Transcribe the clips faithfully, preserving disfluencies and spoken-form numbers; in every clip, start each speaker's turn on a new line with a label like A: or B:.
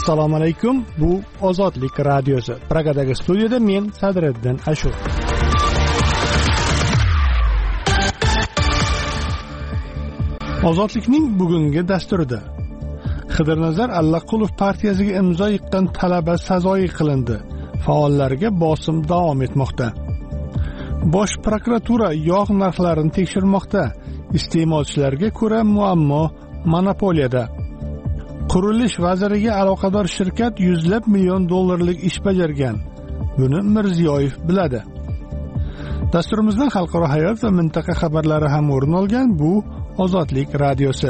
A: Assalomu alaykum. Bu Ozodlik radiosi. Pragadagi studiyada men Sadriddin Ashur. Ozodlikning bugungi dasturida Xidirnazar Allaqulov partiyasiga imzo yiqqan talaba sazoyi qilindi. Faollarga bosim davom etmoqda. Bosh prokuratura yog' narxlarini tekshirmoqda. Iste'molchilarga ko'ra muammo monopoliyada. Qurilish vaziriga aloqador shirkat yuzlab million dollarlik ish bajargan. Buni Mirziyoyev biladi. Dasturimizdan xalqaro hayot va mintaqa xabarlari ham o'rin olgan. Bu Ozodlik radiosi.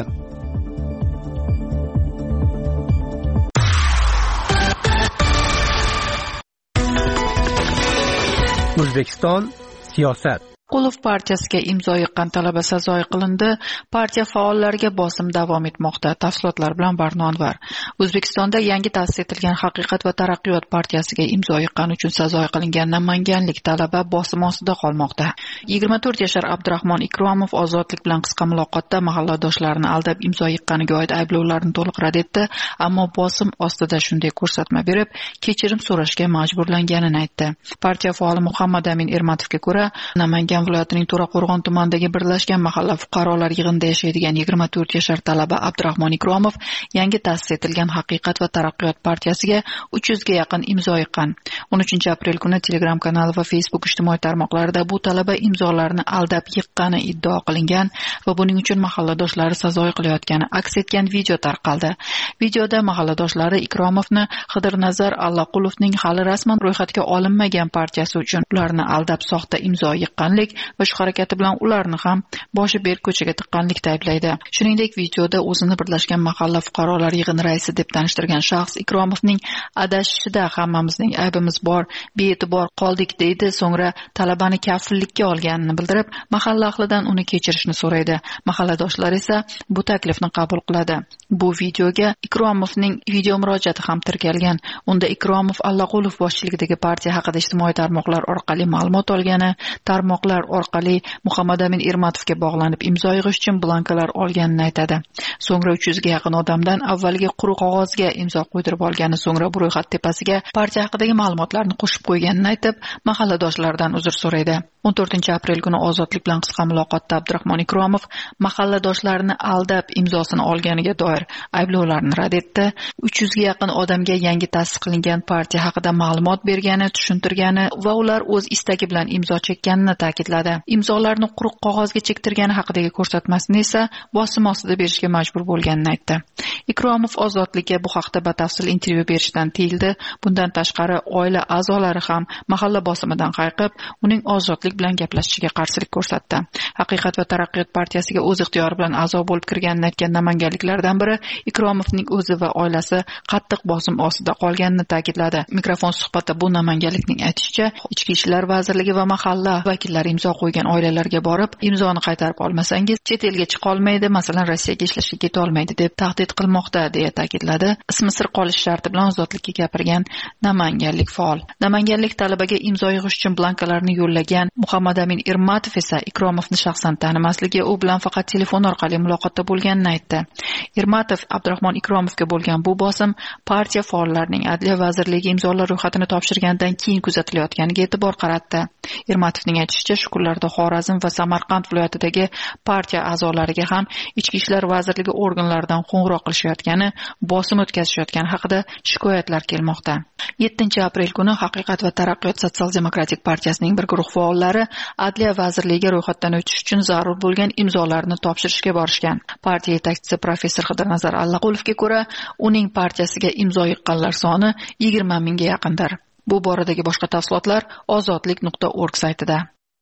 B: O'zbekiston siyosat.
C: Qulov partiyasiga imzo yiqqan talaba sazoyi qilindi. Partiya faollariga bosim davom etmoqda. Tafsilotlar bilan Barno Anvar. O'zbekistonda yangi ta'sis etilgan Haqiqat va taraqqiyot partiyasiga imzo yiqqan uchun sazoyi qilingan namanganlik talaba bosim ostida qolmoqda. yigirma to'rt yashar Abdurahmon Ikromov Ozodlik bilan qisqa muloqotda mahalladoshlarini aldab imzo yiqqaniga oid ayblovlarni to'liq rad etdi, ammo bosim ostida shunday ko'rsatma berib, kechirim so'rashga majburlanganini aytdi. Partiya faoli Muhammad Amin Ermatovga ko'ra, Namangan viloyatining To'raqo'rg'on tumanidagi birlashgan mahalla fuqarolar yig'inida yashaydigan yigirma to'rt yashar talaba Abdurahmon Ikromov yangi ta'sis etilgan Haqiqat va taraqqiyot partiyasiga uch yuz ga yaqin imzo yiqqan. o'n uchinchi aprel kuni Telegram kanali va Facebook ijtimoiy tarmoqlarida bu talaba imzolarni aldab yiqqani iddao qilingan va buning uchun mahalladoshlari sazoyi qilayotgani aks etgan video tarqaldi. Videoda mahalladoshlari Ikromovni Xidirnazar Allaqulovning hali rasman ro'yxatga olinmagan partiyasi uchun ularni aldab soxta imzo yiqqanlik va shu harakati bilan ularni ham boshi berk ko'chaga tiqqanlikda ayblaydi. Shuningdek, videoda o'zini birlashgan mahalla fuqarolar yig'ini raisi deb tanishtirgan shaxs Ikromovning adashishida hammamizning aybimiz bor, bee'tibor qoldik deydi. So'ngra talabani kafillikka olganini bildirib, mahalla ahlidan uni kechirishni so'raydi. Mahalladoshlar esa bu taklifni qabul qiladi. Bu videoga Ikromovning video murojaati ham tirkalgan. Unda Ikromov Allaqulov boshchiligidagi partiya haqida ijtimoiy tarmoqlar orqali ma'lumot olgani, tarmoqlar orqali Muhammad Amin Ermatovga bog'lanib imzo yig'ish uchun blankalar olganini aytadi. So'ngra uch yuz ga yaqin odamdan avvaliga quruq qog'ozga imzo qo'ydirib olgani, so'ngra bu ro'yxat tepasiga partiya haqidagi ma'lumotlarni qo'shib qo'yganini aytib, mahalladoshlaridan uzr so'raydi. o'n to'rtinchi aprel kuni Ozodlik bilan qisqa muloqotda Abdurahmon Ikromov mahalladoshlarini aldab imzosini olganiga doir ayblovlarni rad etdi. uch yuz ga yaqin odamga yangi ta'sis qilingan partiya haqida ma'lumot bergani, tushuntirgani va ular o'z istagi bilan imzo chekkanini ta'kidladi. Imzolarni quruq qog'ozga chektirgani haqidagi ko'rsatmasini esa bosim ostida berishga majbur bo'lganini aytdi. Ikromov Ozodlikka bu haqda batafsil intervyu berishdan tiyildi. Bundan tashqari oila a'zolari ham mahalla bosimidan qayqib, uning Ozodlik bilan gaplashishiga qarshilik ko'rsatdi. Haqiqat va taraqqiyot partiyasiga o'z ixtiyori bilan a'zo bo'lib kirganini aytgan namanganliklardan biri Ikromovning o'zi va oilasi qattiq bosim ostida qolganini ta'kidladi. Mikrofon suhbatda bu namanganlikning aytishicha, Ichki ishlar vazirligi va mahalla vakillari imzo qo'ygan oilalarga borib, imzoni qaytarib olmasangiz chet elga chiqa olmaydi, masalan Rossiyaga ishlashga keta olmaydi deb tahdid qilmoqda, deya ta'kidladi. Ismi sir qolish sharti bilan Ozodlikka gapirgan namanganlik faol. Namanganlik talabaga imzo yig'ish uchun blankalarni yo'llagan Muhammad Amin Ermatov esa Ikromovni shaxsan tanimasligi, u bilan faqat telefon orqali muloqotda bo'lganini aytdi. Ermatov Abdurahmon Ikromovga bo'lgan bu bosim partiya faollarining Adliya vazirligi imzolar ro'yxatini topshirgandan keyin kuzatilayotganiga e'tibor qaratdi. Ermatovning aytishicha, shu kunlarda Xorazm va Samarqand viloyatidagi partiya a'zolariga ham Ichki ishlar vazirligi organlaridan qo'ng'iroq qilishayotgani, bosim o'tkazishayotgani haqida shikoyatlar kelmoqda. yettinchi aprel kuni Haqiqat va taraqqiyot sotsial-demokratik partiyasining bir guruh faollari Adliya vazirligiga ro'yxatdan o'tish uchun zarur bo'lgan imzolarni topshirishga borishgan. Partiya yetakchisi professor Xidirnazar Allaqulovga ko'ra, uning partiyasiga imzo yiqqanlar soni yigirma mingga yaqindir. Bu boradagi boshqa tafsilotlar ozodlik nuqta org saytida.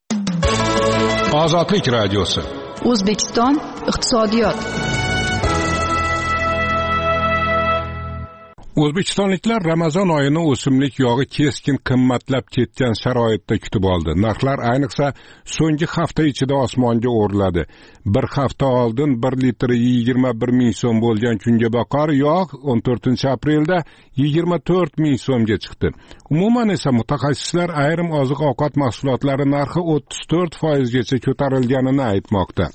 D: Ozodlik radiosi.
C: O'zbekiston iqtisodiyot.
D: O'zbekistonliklar Ramazon oyini o'simlik yog'i keskin qimmatlab ketgan sharoitda kutib oldi. Narxlar ayniqsa so'nggi hafta ichida osmonga o'rladi. Bir hafta oldin bir litri yigirma bir ming so'm bo'lgan kungaboqar yog' o'n to'rtinchi aprelda yigirma to'rt ming so'mga chiqdi. Umuman esa mutaxassislar ayrim oziq-ovqat mahsulotlari narxi o'ttiz to'rt foizgacha ko'tarilganini aytmoqda.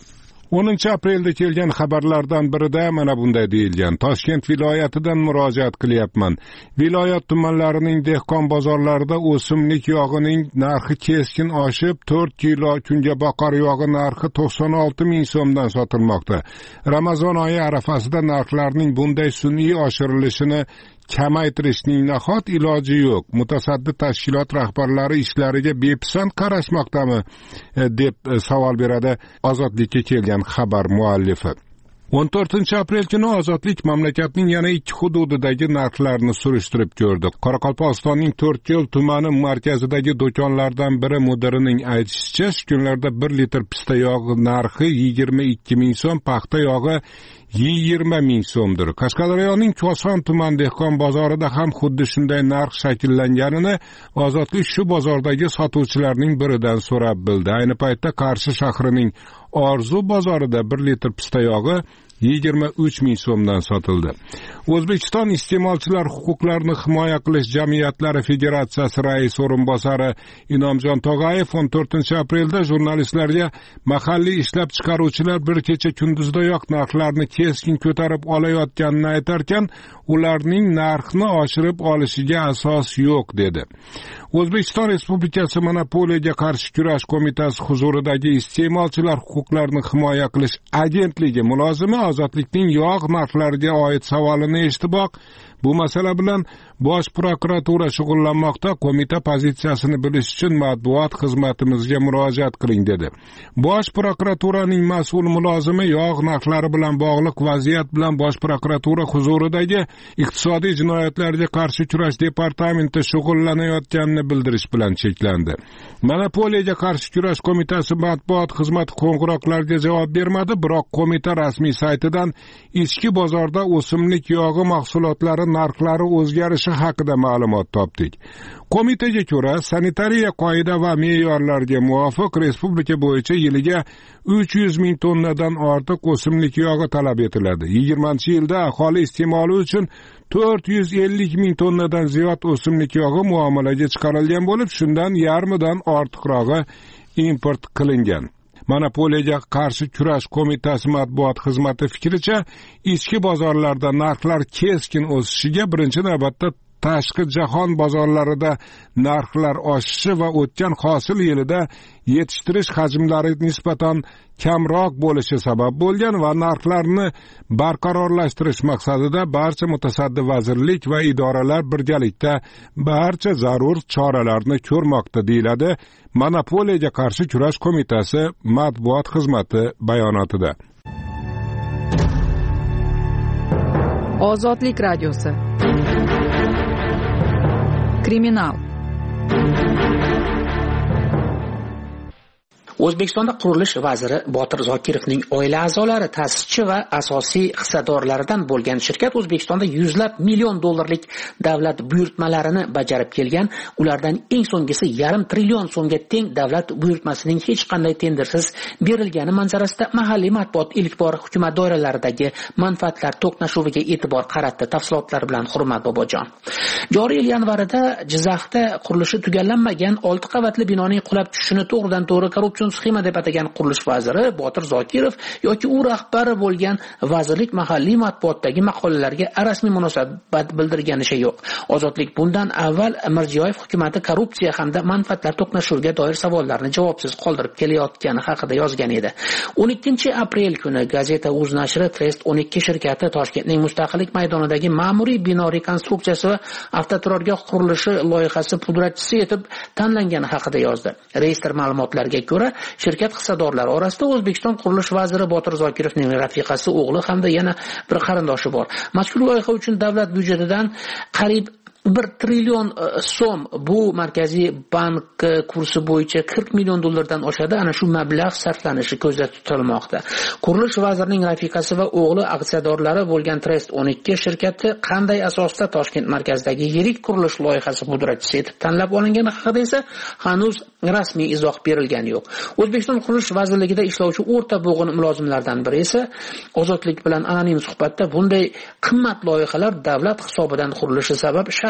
D: o'ninchi aprelda kelgan xabarlardan birida mana bunday deyilgan: Toshkent viloyatidan murojaat qilyapman. Viloyat tumanlarining dehqon bozorlarida o'simlik yog'ining narxi keskin oshib, to'rt kilo kungaboqar yog'i narxi to'qson olti ming so'mdan sotilmoqda. Ramazon oyi arafasida narxlarning bunday sun'iy oshirilishini kamaytirishning nahot iloji yo'q. Mutasaddi tashkilot rahbarlari ishlariga bepisand qarashmoqdami deb savol beradi Ozodlikka kelgan xabar muallifi. o'n to'rtinchi aprel kuni Ozodlik mamlakatning yana ikki hududidagi narxlarni surishtirib ko'rdi. Qoraqalpog'istonning To'rtko'l tumani markazidagi do'konlardan biri mudirining aytishicha, shu kunlarda bir litr pista yog'i narxi yigirma ikki ming so'm, paxta yog'i yigirma ming so'mdir. Qashqadaryoning Koson tuman dehqon bozorida ham xuddi shunday narx shakllanganini Ozodlik shu bozordagi sotuvchilarning biridan so'rab bildi. Ayni paytda Qarshi shahrining Orzu bozorida bir litr pista yog'i yigirma uch ming so'mdan sotildi. O'zbekiston iste'molchilar huquqlarini himoya qilish jamiyatlari federatsiyasi rais o'rinbosari Inomjon Tog'ayev o'n to'rtinchi aprelda jurnalistlarga mahalliy ishlab chiqaruvchilar bir kecha kunduzdayoq narxlarni keskin ko'tarib olayotganini aytarkan, ularning narxni oshirib olishiga asos yo'q dedi. O'zbekiston Respublikasi Monopoliyaga qarshi kurash qo'mitasi huzuridagi iste'molchilar huquqlarini himoya qilish agentligi mulozimi Ozodlikning yog' narxlariga oid savolini eshitiboq, bu masala bilan Bosh prokuratura shug'ullanmoqda, qo'mita pozitsiyasini bilish uchun matbuot xizmatimizga murojaat qiling dedi. Bosh prokuraturaning mas'ul mulozimi yog' narxlari bilan bog'liq vaziyat bilan Bosh prokuratura huzuridagi iqtisodiy jinoyatlarga qarshi kurash departamenti shug'ullanayotganini bildirish bilan cheklandi. Monopoliyaga qarshi kurash qo'mitasi matbuot xizmati qo'ng'iroqlarga javob bermadi, biroq qo'mita rasmiy saytidan ichki bozorda o'simlik yog'i mahsulotlari narxlari o'zgarishi haqida ma'lumot topdik. Qo'mitaga ko'ra, sanitariya qoida va me'yorlarga muvofiq respublika bo'yicha yiliga uch yuz ming tonnadan ortiq o'simlik yog'i talab etiladi. yigirmanchi yilda aholi iste'moli uchun to'rt yuz ellik ming tonnadan ziyod o'simlik yog'i muomalaga chiqarilgan bo'lib, shundan yarmidan ortiqrog'i import qilingan. Monopoliyaga qarshi kurash qo'mitasi matbuot xizmati fikricha, ichki bozorlarda narxlar keskin o'sishiga birinchi navbatda tashqi jahon bozorlarida narxlar oshishi va o'tgan hosil yilida yetishtirish hajmlari nisbatan kamroq bo'lishi sabab bo'lgan va narxlarni barqarorlashtirish maqsadida barcha mutasaddi vazirlik va idoralar birgalikda barcha zarur choralarni ko'rmoqda, deyiladi Monopoliyaga qarshi kurash qo'mitasi matbuot xizmati bayonotida.
C: Ozodlik radiosi. Kriminal.
E: O'zbekistonda qurilish vaziri Botir Zokirovning oila a'zolari ta'sischi va asosiy hissadorlaridan bo'lgan shirkat O'zbekistonda yuzlab million dollarlik davlat buyurtmalarini bajarib kelgan. Ulardan eng so'nggisi yarim trillion so'mga teng davlat buyurtmasining hech qanday tendersiz berilgani manzarasida mahalliy matbuot ilk bor hukumat doiralaridagi manfaatlar to'qnashuviga e'tibor qaratdi. Tafsilotlar bilan Hurmat Bobojon. Joriy yil yanvarida Jizzaxda qurilishi tugallanmagan olti qavatli binoning qulab tushishini to'g'ridan to'g'ri korrupsion sxema deb atagan qurilish vaziri Botir Zokirov yoki u rahbari bo'lgan vazirlik mahalliy matbuotdagi maqolalarga rasmiy munosabat bildirganicha yo'q. Ozodlik bundan avval Mirziyoyev hukumati korrupsiya hamda manfaatlar to'qnashuviga doir savollarni javobsiz qoldirib kelayotgani haqida yozgan edi. o'n ikkinchi aprel kuni gazeta Uz nashri Trest o'n ikki shirkati Toshkentning Mustaqillik maydonidagi ma'muriy bino rekonstruksiyasi va avtoturargoh qurilishi loyihasi pudratchisi etib tanlangani haqida yozdi. Reyestr ma'lumotlariga ko'ra, shirkat hissadorlari orasida O'zbekiston qurilish vaziri Botir Zokirovning rafiqasi, o'g'li hamda yana bir qarindoshi bor. Mazkur loyiha uchun davlat byudjetidan qariyb bir trillion so'm, bu Markaziy bank kursi bo'yicha qirq million dollardan oshadi. Ana shu mablag' sarflanishi ko'zda tutilmoqda. Qurilish vazirining rafiqasi va o'g'li aksiyadorlari bo'lgan Trest o'n ikki shirkati qanday asosda Toshkent markazidagi yirik qurilish loyihasi pudratchisi etib tanlab olingani haqida esa hanuz rasmiy izoh berilgani yo'q. O'zbekiston qurilish vazirligida ishlovchi o'rta bo'g'in mulozimlardan biri esa Ozodlik bilan anonim suhbatda bunday qimmat loyihalar davlat hisobidan qurilishi sabab shaxs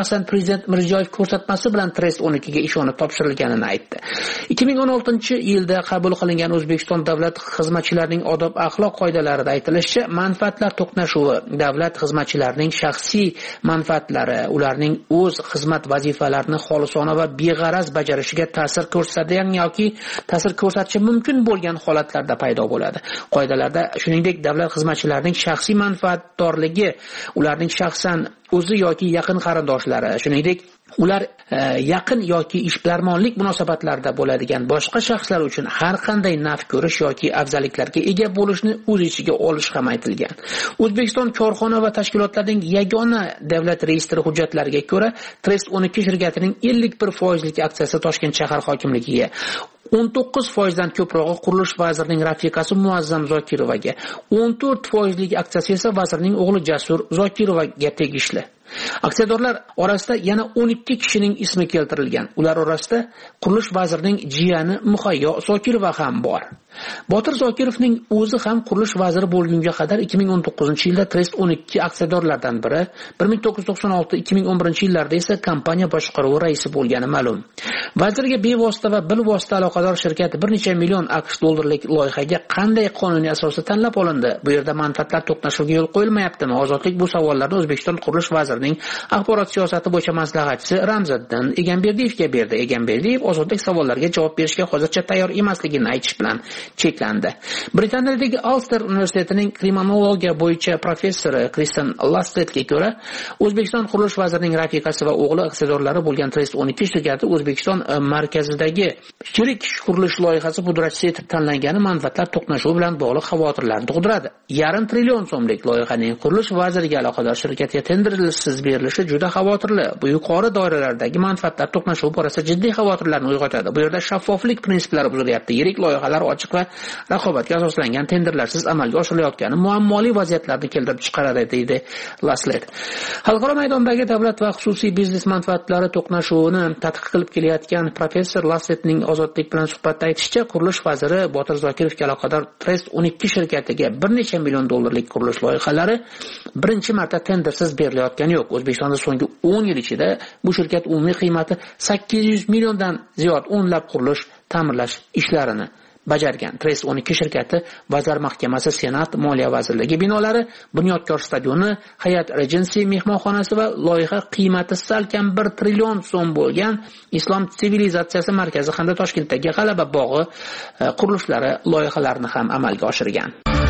E: masalan prezident Mirziyoyev ko'rsatmasi bilan Trust o'n ikkiga ishonib topshirilganini aytdi. ikki ming o'n oltinchi yilda qabul qilingan O'zbekiston davlat xizmatchilarining odob axloq qoidalarida aytilishicha, manfaatlar to'qnashuvi davlat xizmatchilarining shaxsiy manfaatlari, ularning o'z xizmat vazifalarini xolisona va beg'araz bajarishiga ta'sir ko'rsatadigan yoki ta'sir ko'rsatishi mumkin bo'lgan holatlarda paydo bo'ladi. Qoidalarda shuningdek davlat xizmatchilarining shaxsiy manfaatdorligi, ularning shaxsan o'zi yoki yaqin qarindoshlari, shuningdek ular e, yaqin yoki ishbilarmonlik munosabatlarida bo'ladigan boshqa shaxslar uchun har qanday naf ko'rish yoki afzalliklarga ega bo'lishni o'z ichiga olish ham aytilgan. O'zbekiston korxona va tashkilotlarining yagona davlat reyestri hujjatlariga ko'ra, Trust o'n ikki shirkatining ellik bir foizlik aksiyasi Toshkent shahar hokimligiga, o'n to'qqiz foizdan ko'prog'i qurilish vazirining rafiqasi Muazzam Zokirovaga, o'n to'rt foizlik aksiyasi esa vazirning o'g'li Jasur Zokirovaga tegishli. Aksiyadorlar orasida yana o'n ikki kishining ismi keltirilgan. Ular orasida qurilish vazirining jiyani Muhayyo Zokirova ham bor. Botir Zokirovning o'zi ham qurilish vaziri bo'lgunga qadar ikki ming o'n to'qqizinchi yilda Trust o'n ikki aksiyadorlaridan biri, bir ming to'qqiz yuz to'qson olti ikki ming o'n birinchi yillarda esa kompaniya boshqaruvi raisi bo'lgani ma'lum. Vazirga bevosita va bilvosita aloqador shirkat bir necha million AQSh dollarlik loyihaga qanday qonuniy asosda tanlab olindi? Bu yerda manfaatlar to'qnashuviga yo'l qo'yilmayaptimi? Ozodlik bu savollarni O'zbekiston qurilish vazirining axborot siyosati bo'yicha maslahatchisi Ramziddin Egamberdiyevga berdi. Egamberdiyev ozodlik savollariga javob berishga hozircha tayyor emasligini aytish bilan cheklandi. Britaniyadagi Ulster universitetining kriminologiya bo'yicha professori Kristen Lastletga ko'ra, O'zbekiston qurilish vazirining rafiqasi va o'g'li aksiyadorlari bo'lgan Trust o'n ikki shirkati O'zbekiston markazidagi yirik qurilish loyihasi pudratchisi etib tanlangani manfaatlar to'qnashuvi bilan bog'liq xavotirlarni tug'diradi. Yarim trillion so'mlik loyihaning qurilish vaziriga aloqador shirkatga tendersiz berilishi juda xavotirli. Bu yuqori doiralardagi manfaatlar to'qnashuvi borasida jiddiy xavotirlarni uyg'otadi. Bu yerda shaffoflik prinsiplari buzilyapti. Yirik loyihalar ochiq va raqobatga asoslangan tenderlarsiz amalga oshirilayotgani muammoli vaziyatlarni keltirib chiqaradi, deydi Laslet. Xalqaro maydondagi davlat va xususiy biznes manfaatlari to'qnashuvini tadqiq qilib kelayotgan professor Lasletning ozodlik bilan suhbatda aytishicha, qurilish vaziri Botir Zokirovga aloqador Trust o'n ikki shirkatiga bir necha million dollarlik qurilish loyihalari birinchi marta tendersiz berilayotgani yo'q. O'zbekistonda so'nggi o'n yil ichida bu shirkat umumiy qiymati sakkiz yuz milliondan ziyod o'nlab qurilish, ta'mirlash ishlarini bajargan. Trust o'n ikki shirkati Vazirlar Mahkamasi, Senat, Moliya vazirligi binolari, Bunyodkor stadioni, Hayat Regency mehmonxonasi va loyiha qiymati salkam bir trillion so'm bo'lgan Islom sivilizatsiyasi markazi hamda Toshkentdagi G'alaba bog'i qurilishlari loyihalarini ham amalga oshirgan.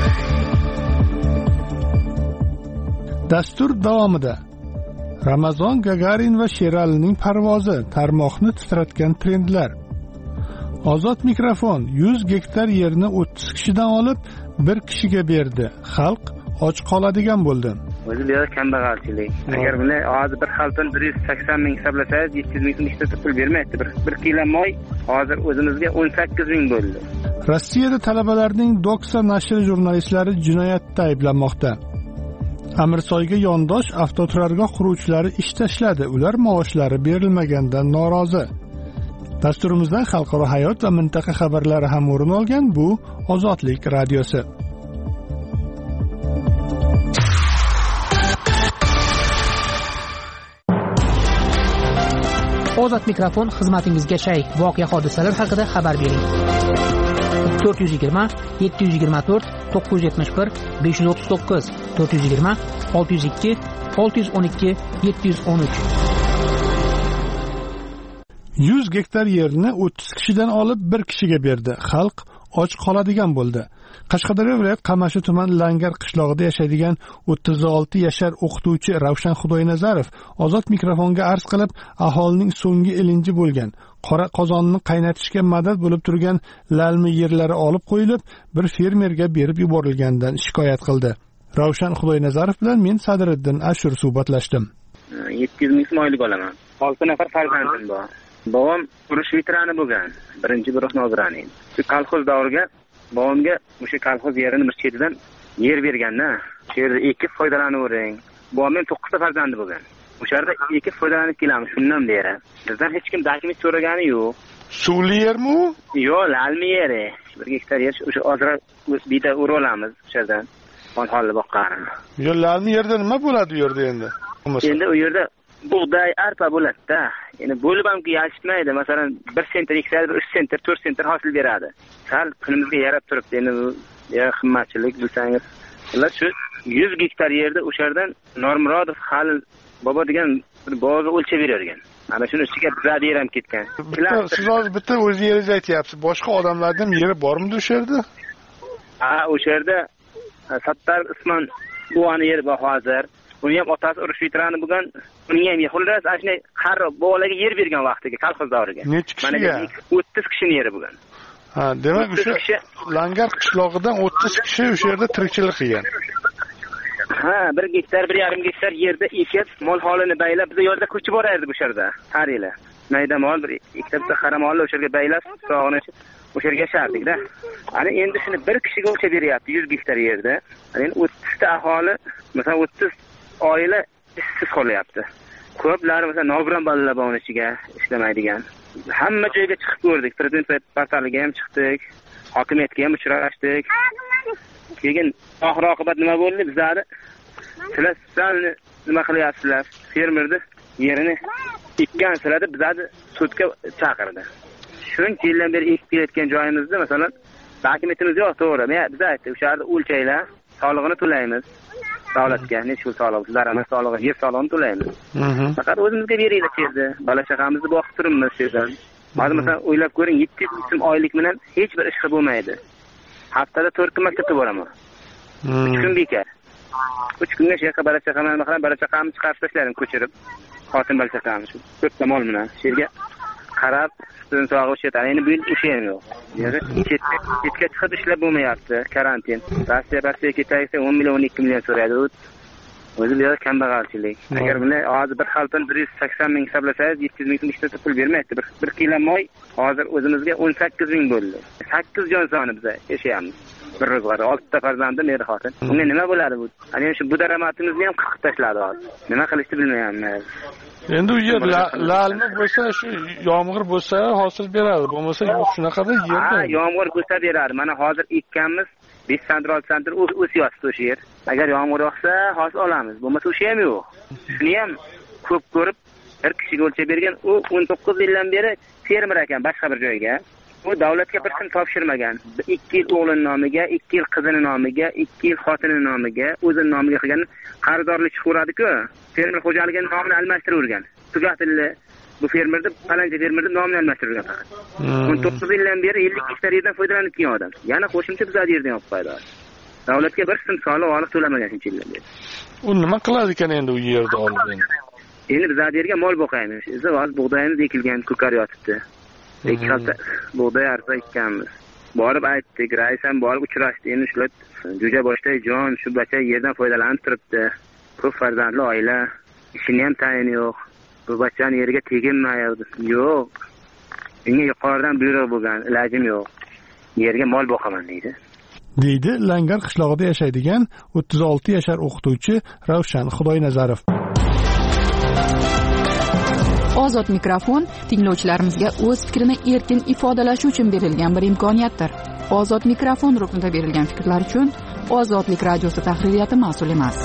A: Dastur davomida Ramazon Gagarin va Sheralining parvozi, tarmoqni titratgan trendlar. Ozod mikrofon yuz gektar yerni o'ttiz kishidan olib bir kishiga berdi. Xalq och qoladigan bo'ldi.
F: O'zi bu yerda kambag'alchilik. Agar buni hozir bir xalqdan bir yuz sakson ming hisoblasangiz, yetti yuz ming so'm pul bermaydi. Bir bir kilo moy hozir o'zimizga o'n sakkiz ming bo'ldi.
A: Rossiyada talabalarning Doxa nashri jurnalistlari jinoyatda ayblanmoqda. Amirsoyga yondosh avtoturargoh quruvchilari ish tashladi. Ular maoshlari berilmagandan norozi. Dasturimizdan xalqaro hayot va mintaqa xabarlari ham o'rin olgan. Bu Ozodlik radiosi.
G: Ozod mikrofon xizmatingizga shay. Voqea hodisalar haqida xabar bering. to'rt yuz yigirma yetti yuz yigirma to'rt to'qqiz yuz yetmish bir besh yuz o'ttiz to'qqiz to'rt yuz yigirma olti yuz ikki olti yuz o'n ikki yetti yuz o'n uch.
A: yuz gektar yerni o'ttiz kishidan olib bir kishiga berdi. Xalq och qoladigan bo'ldi. Qashqadaryo viloyat Qamashi tuman Langar qishlog'ida yashaydigan o'ttiz olti yashar o'qituvchi Ravshan Xudoynazarov Ozod mikrofonga arz qilib, aholining so'nggi ilinji bo'lgan qora qozonni qaynatishga madad bo'lib turgan lalmi yerlari olib qo'yilib, bir fermerga berib yuborilgandan shikoyat qildi. Ravshan Xudoynazarov bilan men Sadriddin Ashur suhbatlashdim.
F: yetti yuz ming so'm oylik olaman. olti nafar farzandim bor. Bobom urush veterani bo'lgan, birinchi guruh nozirani. Shu kolxoz davriga bobomga o'sha kolxoz yerini bir chetidan yer berganda, shu yerda ekib foydalanavering. Bobomning to'qqizta farzandi bo'lgan. O'sha yerda ekib foydalanib kelamiz shundan beri. Bizdan hech kim dokument so'ragani yo'q.
A: Suvli yermi u?
F: Yo'q, lalmi yeri. bir gektar yer o'sha hozir bitta o'ra olamiz o'sha yerdan. Mol holli boqqan.
A: Yo, lalmi yerda nima bo'ladi u yerda endi?
F: Endi u yerda bug'doy, arpa bo'ladi-da. Ya'ni bo'lib ham yashitmaydi. Masalan, bir sentr eksa, uch sentr, to'rt sentr hosil beradi. Sal kunimizga yarab turibdi. Endi bu ya qimmatchilik bilsangiz. Ular shu yuz gektar yerda o'sha yerdan Normurodov Halil bobo degan bir bog'ga o'lchab bergan. Ana shuni ichiga bizlar yer ham ketgan.
A: Siz hozir bitta o'zingiz aytyapsiz. Boshqa odamlarning yeri bormi o'sha yerda?
F: Ha, o'sha yerda Sattar Usmon buvani yeri bor hozir. Uni ham otasi urush veterani bo'lgan. Uning ham xullas ana shunday qarib bolaga yer bergan vaqtiga, kolxoz davriga.
A: Necha kishiga?
F: o'ttiz kishining yeri bo'lgan.
A: Ha, demak o'sha Langar qishlog'idan o'ttiz kishi o'sha yerda tirikchilik qilgan.
F: Ha, bir gektar, bir yarim gektar yerda ekib, mol holini baylab, biz yo'lda ko'chib borardi bu yerda. Har yili. Mayda mol bir ikkita bitta qaramolni o'sha yerga baylab, sog'ini o'sha yerga yashardik-da. Ana endi shuni bir kishiga o'lchab beryapti yuz gektar yerda. Ana endi o'ttiz ta aholi, masalan o'ttiz oila ishsiz qolyapti. Ko'plari masalan nogiron bolalar bor ichiga ishlamaydigan. Hamma joyga chiqib ko'rdik. Prezident portaliga ham chiqdik. Hokimiyatga ham uchrashdik. Keyin oxir oqibat nima bo'ldi? Bizlar sizlar nima qilyapsizlar? Fermerni yerini ekkan deb bizlarni sudga chaqirdi. Shuncha yildan beri ekib kelayotgan joyimizda masalan dokumentimiz yo'q, to'g'ri. Men biz aytdik, o'sha yerda o'lchaylar, solig'ini to'laymiz. Davlatga necha pul solig'i, bizlar ham solig'i, yer solig'ini to'laymiz. Faqat o'zimizga beringlar dedi. Bola chaqamizni boqib turibmiz sizdan. Hozir masalan o'ylab ko'ring, yetti yuz so'm oylik bilan hech bir ish qilib bo'lmaydi. Haftada to'rt kun maktabga boraman. uch kun bekor. uch kunga shayqa bola chaqamni qilib, bola chaqamni chiqarib tashladim ko'chirib. Xotin bola chaqamni shu to'rtta mol bilan sherga qarab, sutini sog'ib yetadi. Endi bu yil o'sha ham yo'q. Yana chetga chiqib ishlab bo'lmayapti, karantin. Rossiya Rossiya ketaysa o'n million o'n ikki million so'raydi. O'zi biraz kambag'alchilik. Agar buni hozir bir xalton bir yuz sakson ming hisoblasangiz, yetti yuz ming so'm ishlatib pul bermaydi. Bir bir kilo moy hozir o'zimizga o'n sakkiz ming bo'ldi. sakkiz jon soni biz yashayapmiz. Bir ro'zg'or, oltita farzandim, eri xotin. Unga nima bo'ladi bu? Ana shu bu daromadimizni ham qirqib tashladi hozir. Nima qilishni bilmayapman.
A: Endi u yer lalmi bo'lsa, shu yomg'ir bo'lsa hosil beradi. Bo'lmasa yo'q, shunaqada yerda.
F: Ha, yomg'ir bo'lsa beradi. Mana hozir ekkanmiz besh santr olti santr o'syapti o'sha yer. Agar yomg'ir yog'sa hosil olamiz. Bo'lmasa o'sha ham yo'q. Shuni ham ko'p ko'rib bir kishiga o'lchab bergan. U o'n to'qqiz yildan beri fermer ekan boshqa bir joyga. U davlatga bir kun topshirmagan. ikki yil o'g'lini nomiga, ikki yil qizini nomiga, ikki yil xotini nomiga, o'zining nomiga qilgan qarzdorlik chiqaradi-ku. Fermer xo'jaligining nomini almashtiravergan. Tugatildi. Bu fermerni, palanca fermerni nomini almashtirgan faqat. o'n to'qqiz yildan beri ellik gektar yerdan foydalanib kelgan odam. Yana qo'shimcha bizlar yerdan olib qo'ydi. Davlatga bir so'm soliq olib to'lamagan shuncha yildan beri.
A: U nima qiladi ekan endi u yerda olib endi?
F: Endi bizlar yerga mol boqaymiz. Biz hozir bug'doyimiz ekilgan, ko'kar yotibdi. ikki xalta bug'doy arpa ekkanmiz. Borib aytdik, rais ham borib uchrashdi. Endi shular jo'ja boshday jon shu bacha yerdan foydalanib turibdi. Ko'p farzandli oila, ishini ham tayini yo'q. Bu bachani yerga teginmaydi. Yo'q. Unga yuqoridan buyruq bo'lgan, ilojim yo'q. Yerga mol boqaman deydi.
A: Deydi Langar qishlog'ida yashaydigan o'ttiz olti yashar o'qituvchi Ravshan Xudoynazarov.
C: Ozod mikrofon tinglovchilarimizga o'z fikrini erkin ifodalashi uchun berilgan bir imkoniyatdir. Ozod mikrofon ruknida berilgan fikrlar uchun Ozodlik radiosi tahririyati mas'ul emas.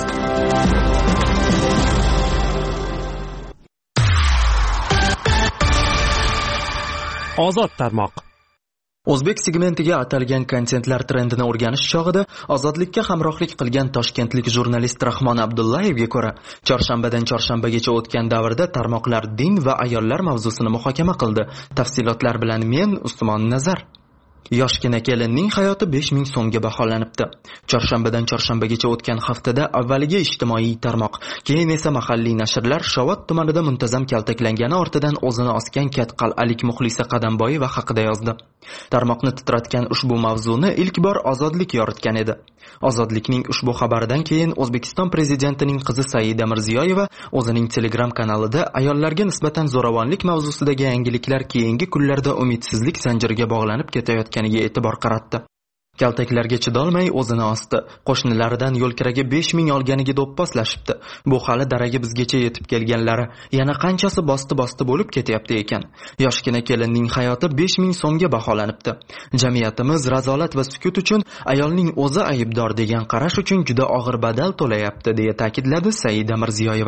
B: Ozod tarmoq.
H: O'zbek segmentiga atalgan kontentlar trendini o'rganish chog'ida ozodlikka hamrohlik qilgan toshkentlik jurnalist Rahmon Abdullayevga ko'ra, chorshanbadan chorshanbagacha o'tgan davrda tarmoqlar din va ayollar mavzusini muhokama qildi. Tafsilotlar bilan men Usmon Nazar. Yoshgina kelinning hayoti besh ming so'mga baholanibdi. Chorshanbadan chorshanbagacha o'tgan haftada avvaliga ijtimoiy tarmoq, keyin esa mahalliy nashrlar Shovot tumanida muntazam kaltaklangani ortidan o'zini osgan Katqal'alik Muxlisa Qadamboyeva haqida yozdi. Tarmoqni titratgan ushbu mavzuni ilk bor Ozodlik yoritgan edi. Ozodlikning ushbu xabaridan keyin O'zbekiston prezidentining qizi Saida Mirziyoyeva o'zining Telegram kanalida ayollarga nisbatan zo'ravonlik mavzusidagi yangiliklar keyingi kunlarda umidsizlik zanjiriga bog'lanib ketayotganiga e'tibor qaratdi. Kaltaklarga chidolmay o'zini osdi. Qo'shnilaridan yo'lkiraga besh ming olganiga do'pposlashibdi. Bu hali daraga bizgacha yetib kelganlari, yana qanchasi bosti-bosti bo'lib ketyapti ekan. Yoshgina kelinning hayoti besh ming so'mga baholanibdi. Jamiyatimiz razolat va sukut uchun ayolning o'zi aybdor degan qarash uchun juda og'ir badal to'layapti, deya ta'kidladi Saida Mirziyoyeva.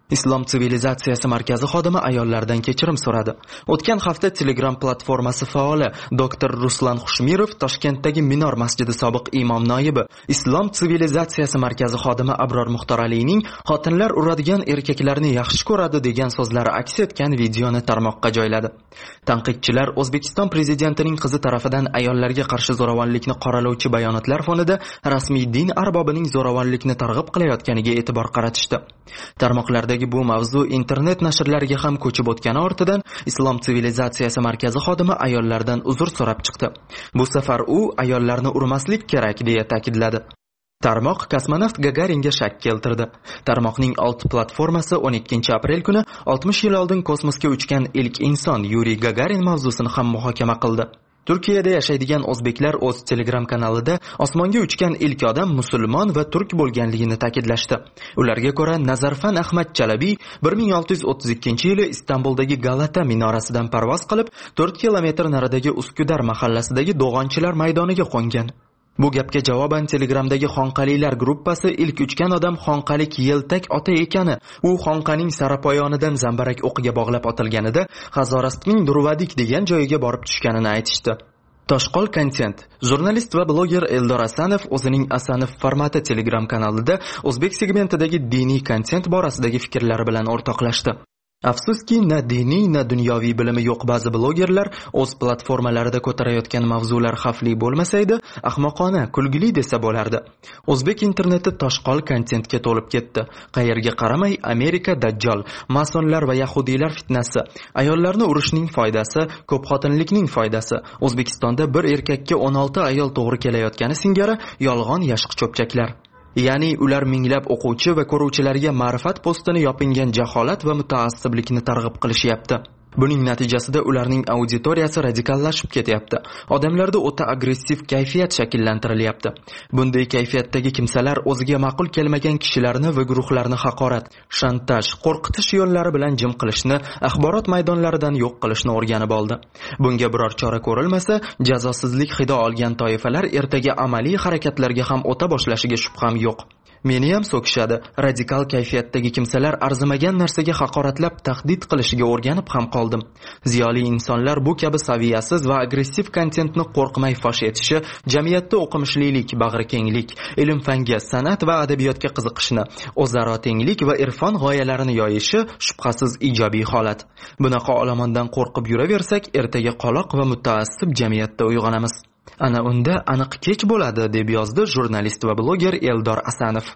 H: Islom sivilizatsiyasi markazi xodimi ayollardan kechirim so'radi. O'tgan hafta Telegram platformasi faoli doktor Ruslan Xushmirov Toshkentdagi Minor masjidi sobiq imom noibi, Islom sivilizatsiyasi markazi xodimi Abror Muxtoralining xotinlar uradigan erkaklarni yaxshi ko'radi degan so'zlari aks etgan videoni tarmoqqa joyladi. Tanqidchilar O'zbekiston prezidentining qizi tarafidan ayollarga qarshi zo'ravonlikni qoralovchi bayonotlar fonida rasmiy din arbobining zo'ravonlikni targ'ib qilayotganiga e'tibor qaratishdi. Tarmoqlarda bu mavzu internet nashrlariga ham ko'chib o'tgani ortidan Islom sivilizatsiyasi markazi xodimi ayollardan uzr so'rab chiqdi. Bu safar u ayollarni urmaslik kerak deya ta'kidladi. Tarmoq kosmonavt Gagaringa shak keltirdi. Tarmoqning old platformasi o'n ikkinchi aprel kuni oltmish yil oldin kosmosga uchgan ilk inson Yuriy Gagarin mavzusini ham muhokama qildi. Turkiyada yashaydigan o'zbeklar o'z Telegram kanalida osmonga uchgan ilk odam musulmon va turk bo'lganligini ta'kidlashdi. Ularga ko'ra Nazarfan Ahmad Chalabi bir ming olti yuz o'ttiz ikkinchi yili Istanbuldagi Galata minorasidan parvoz qilib to'rt kilometr naridagi Uskudar mahallasidagi Do'g'onchilar maydoniga qo'ngan. Bu gapga javoban Telegramdagi Xonqalilar gruppasi ilk uchgan odam Xonqalik Yeltak ota ekani, u Xonqaning sarapoyonidan zambarak o'qiga bog'lab otilganida G'azorastning Durvadik degan joyiga borib tushganini aytishdi. Toshqol Content jurnalist va bloger Eldor Asanov o'zining Asanov formati Telegram kanalida o'zbek segmentidagi diniy kontent borasidagi fikrlari bilan o'rtoqlashdi. Afsuski, na diniy, na dunyoviy bilimi yo'q ba'zi blogerlar o'z platformalarida ko'tarayotgan mavzular xavfli bo'lmasaydi, ahmoqona, kulgili desa bo'lardi. O'zbek interneti toshqol kontentga to'lib ketdi. Qayerga qaramay Amerika dajjal, masonlar va yahudiylar fitnasi, ayollarni urishning foydasi, ko'p xotinlikning foydasi, O'zbekistonda bir erkakka o'n olti ayol to'g'ri kelayotgani singari yolg'on yashiq cho'pchaklar. Ya'ni ular minglab o'quvchi va ko'ruvchilarga ma'rifat postini yopingan jaholat va mutaassiblikni targ'ib qilishyapti. Buning natijasida ularning auditoriyasi radikallashib ketyapti. Odamlarda o'ta agressiv kayfiyat shakllantirilyapti. Bunday kayfiyatdagi kimsalar o'ziga ma'qul kelmagan kishilarni va guruhlarni haqorat, shantaj, qo'rqitish yo'llari bilan jim qilishni, axborot maydonlaridan yo'q qilishni o'rganib oldi. Bunga biror chora ko'rilmasa, jazosizlik hidi olgan toifalar ertaga amaliy harakatlarga ham o'ta boshlashiga shubham yo'q. Meni ham so'kishadi. Radikal kayfiyatdagi kimsalar arzimagan narsaga haqoratlab tahdid qilishiga o'rganib ham qoldim. Ziyoli insonlar bu kabi saviyasiz va agressiv kontentni qo'rqmay fosh etishi, jamiyatda o'qimishlilik, bag'rikenglik, ilm-fanga, san'at va adabiyotga qiziqishni, o'zaro tenglik va irfon g'oyalarini yoyishi shubhasiz ijobiy holat. Bunaqa olomondan qo'rqib yuraversak, ertaga qoloq va mutaassib jamiyatda uyg'onamiz. Ana unda aniq kech bo'ladi, deb yozdi jurnalist va bloger Eldor Asanov.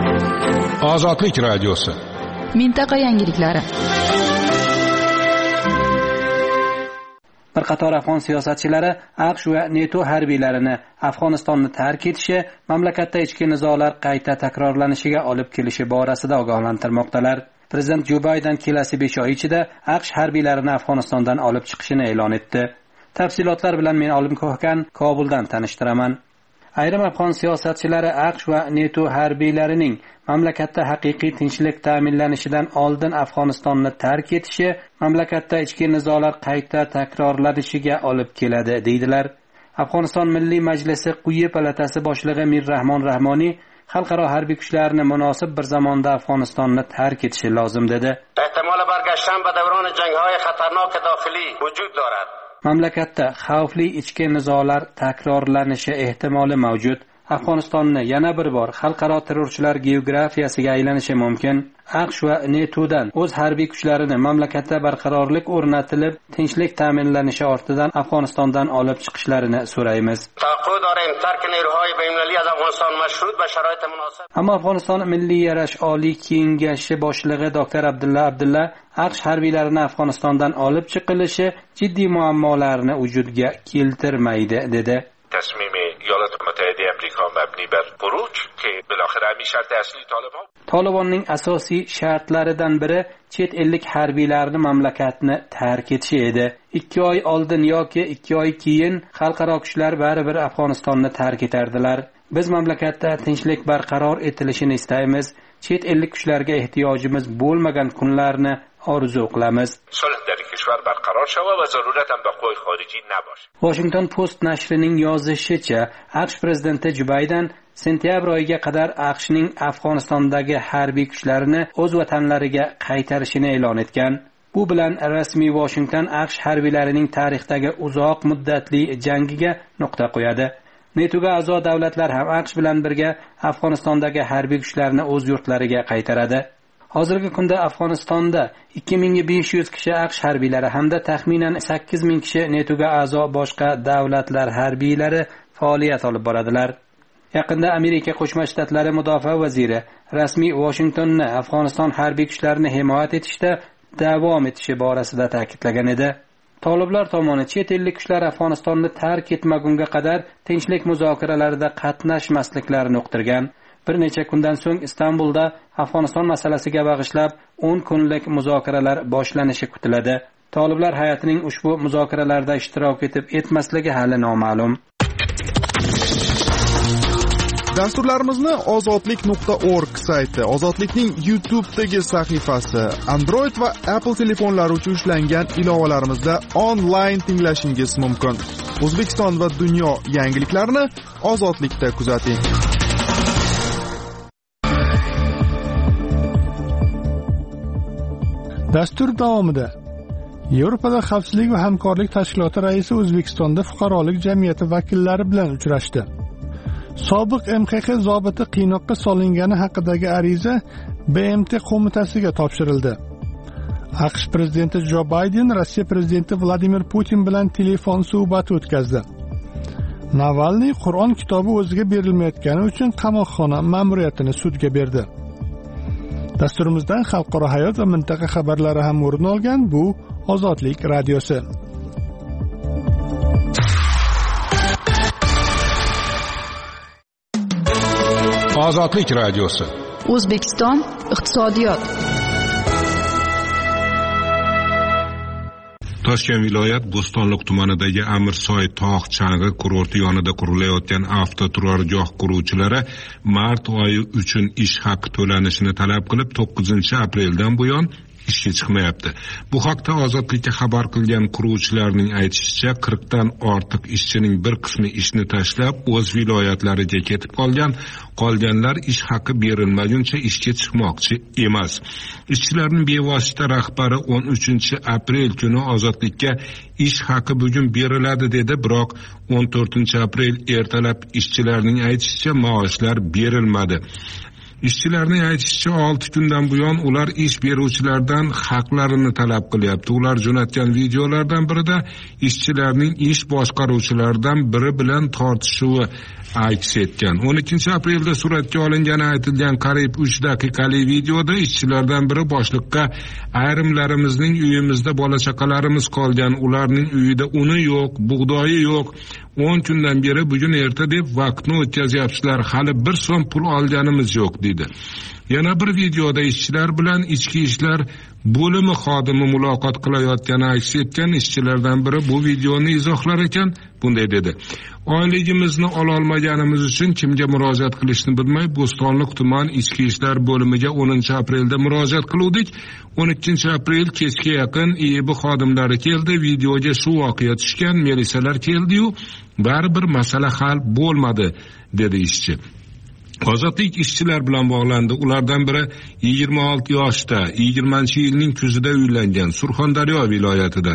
D: Ozodlik radiosi.
C: Mintaqa yangiliklari.
I: Bir qator afg'on siyosatchilari AQSh va NATO harbiylarini Afg'onistonni tark etishi mamlakatda ichki nizolar qayta takrorlanishiga olib kelishi borasida ogohlantirmoqdalar. Prezident Jo Bayden kelasi besh oy ichida AQSh harbiylarini Afg'onistondan olib chiqishini e'lon etdi. Tafsilotlar bilan men Olim Ko'hkan Kobuldan tanishtiraman. Ayrim afg'on siyosatchilari AQSh va NATO harbiylarining mamlakatda haqiqiy tinchlik ta'minlanishidan oldin Afg'onistonni tark etishi mamlakatda ichki nizolar qayta takrorlanishiga olib keladi, deydilar. Afg'oniston Milliy Majlisi quyi palatasi boshlig'i Mir Rahmon Rahmoniy xalqaro harbiy kuchlarni munosib bir zamonda Afg'onistonni tark etishi lozim dedi.
J: Ehtimol bargashtan ba davron jang‌های خطرناک داخلی وجود دارد.
I: Mamlakatda xavfli ichki nizolar takrorlanishi ehtimoli mavjud. Afg'onistonni yana bir bor xalqaro terrorchilar geografiyasiga aylanishi mumkin. AQSh va NATOdan o'z harbiy kuchlarini mamlakatda barqarorlik o'rnatilib, tinchlik ta'minlanishi ortidan Afg'onistondan olib chiqishlarini so'raymiz. Ammo Afg'oniston Milliy yarash Oliy kengashi boshlig'i doktor Abdulla Abdulla AQSh harbiylarini Afg'onistondan olib chiqilishi jiddiy muammolarni vujudga keltirmaydi dedi.
J: تصمیم ایالات متحده آمریکا مبنی بر خروج که بالاخره همین شرط اصلی طالبان
I: Talibanning asosiy shartlaridan biri chet ellik harbiylarni mamlakatni tark etishi edi. ikki oy oldin yoki ikki oy keyin xalqaro kuchlar baribir Afg'onistonni tark etardilar. Biz mamlakatda tinchlik barqaror etilishini istaymiz. Chet ellik kuchlarga ehtiyojimiz bo'lmagan kunlarni orzu qilamiz.
J: Sulh dar kishvar barqaror shava va zarurat ham ba qo'y xorijiy nabosh.
I: Washington Post nashrining yozishicha, AQSh prezidenti Jo Bayden sentyabr oyiga qadar AQShning Afg'onistondagi harbiy kuchlarini o'z vatanlariga qaytarishini e'lon etgan. Bu bilan rasmiy Washington AQSh harbiylarining tarixdagi uzoq muddatli jangiga nuqta qo'yadi. NATOga a'zo davlatlar ham AQSh bilan birga Afg'onistondagi harbiy kuchlarni o'z yurtlariga qaytaradi. Hozirgi kunda Afg'onistonda ikki ming besh yuz kishi AQSh harbiylari hamda taxminan sakkiz ming kishi NATOga a'zo boshqa davlatlar harbiylari faoliyat olib boradilar. Yaqinda Amerika Qo'shma Shtatlari mudofaa vaziri rasmiy Washingtonni Afg'oniston harbiy kuchlarini himoya etishda davom etishi borasida ta'kidlagan edi. Toliblar tomoni chet ellik kuchlar Afg'onistonni tark etmagunga qadar tinchlik muzokaralarida qatnashmasliklarini uqtirgan. Bir necha kundan so'ng Istanbulda Afg'oniston masalasiga bag'ishlab o'n kunlik muzokaralar boshlanishi kutiladi. Toliblar hay'atining ushbu muzokaralarda ishtirok etib etmasligi hali noma'lum.
K: Dasturlarimizni ozodlik nuqta org sayti, Ozodlikning YouTube'dagi sahifasi, Android va Apple telefonlari uchun ishlangan ilovalarimizda onlayn tinglashingiz mumkin. O'zbekiston va dunyo yangiliklarini Ozodlikda kuzating.
A: Dastur davomida Yevropada xavfsizlik va hamkorlik tashkiloti raisi O'zbekistonda fuqarolik jamiyati vakillari bilan uchrashdi. Sobiq M Q Q zobiti qiynoqqa solingani haqidagi ariza B M T qo'mitasiga topshirildi. AQSh prezidenti Jo Bayden Rossiya prezidenti Vladimir Putin bilan telefon suhbati o'tkazdi. Navalniy Qur'on kitobi o'ziga berilmayotgani uchun qamoqxona ma'muriyatini sudga berdi. Dasturimizdan xalqaro hayot va mintaqa xabarlari ham o'rin olgan bu Ozodlik radiosi.
D: Ozodlik radiosi.
C: O'zbekiston iqtisodiyot.
D: Toshkent viloyat Bo'stonliq tumanidagi Amirsoy tog' chang'i kurorti yonida qurilayotgan avtoturargoh quruvchilari mart oyi uchun ish haqi to'lanishini talab qilib to'qqizinchi apreldan buyon ishga chiqmayapti. Bu haqda Ozodlikka xabar qilgan quruvchilarning aytishicha, qirqdan ortiq ishchining bir qismi ishni tashlab o'z viloyatlariga ketib qolgan, qolganlar ish haqi berilmaguncha ishga chiqmoqchi emas. Ishchilarning bevosita rahbari o'n uchinchi aprel kuni Ozodlikka ish haqi bugun beriladi dedi, biroq o'n to'rtinchi aprel ertalab ishchilarning aytishicha maoshlar berilmadi. Ishchilarning aytishicha olti kundan buyon ular ish beruvchilardan haqlarini talab qilyapti. Ular jo'natgan videolardan birida ishchilarning ish boshqaruvchilaridan biri bilan tortishuvi aks etgan. o'n ikkinchi aprelda suratga olingani aytilgan qariyb uch daqiqalik videoda ishchilardan biri boshliqqa ayrimlarimizning uyimizda bola chaqalarimiz qolgan, ularning uyida uni yo'q, bug'doyi yo'q. o'n kundan beri bugun erta deb vaqtni o'tkazyapsizlar, hali bir so'm pul olganimiz yo'q dedi. Yana bir videoda ishchilar bilan ichki ishlar bo'limi xodimi muloqot qilayotgani aks etgan. Ishchilardan biri bu videoni izohlar ekan bunday dedi: oyligimizni ololmaganimiz uchun kimga murojaat qilishni bilmay Bo'stonliq tuman ichki ishlar bo'limiga o'ninchi aprelda murojaat qildik. o'n ikkinchi aprel kechga yaqin I E B xodimlari keldi, videoga shu voqea tushgan, militsiyalar keldi-yu, baribir masala hal bo'lmadi dedi ishchi. Ozodlik ishchilar bilan bog'landi. Ulardan biri yigirma olti yoshda, yigirmanchi yilning kuzida uylangan, Surxondaryo viloyatidan.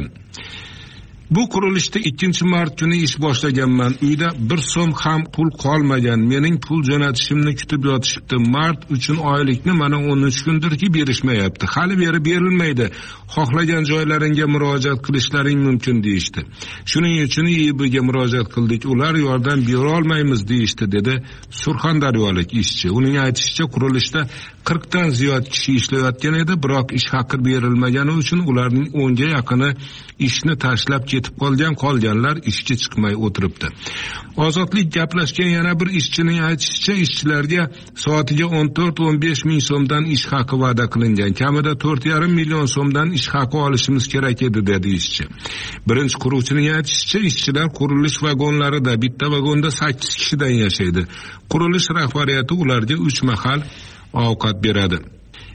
D: Bu qurilishda ikkinchi mart kuni ish boshlaganman. Uyda bir so'm ham pul qolmagan. Mening pul jo'natishimni kutib yotishibdi. Mart uchun oylikni mana o'n uch kundirki berishmayapti. Hali beri berilmaydi. Xohlagan joylaringga murojaat qilishlaring mumkin deyishdi. Shuning uchun I E B'ga murojaat qildik. Ular yordam bera olmaymiz deyishdi dedi Surxondaryolik ishchi. Uning aytishicha, qurilishda qirqdan ziyod kishi ishlayotgan edi, biroq ish haqi berilmagani uchun ularning o'nga yaqini ishni tashlab ketib qolgan, qolganlar ishga chiqmay o'tiribdi. Ozodlik gaplashgan yana bir ishchining aytishicha, ishchilarga soatiga o'n to'rt o'n besh ming so'mdan ish haqi va'da qilingan. Kamida to'rt yarim million so'mdan ish haqi olishimiz kerak edi dedi ishchi. Birinchi quruvchining aytishicha, ishchilar qurilish vagonlarida, bitta vagonda sakkiz kishidan yashaydi. Qurilish rahbariyati ularga uch mahal ovqat beradi.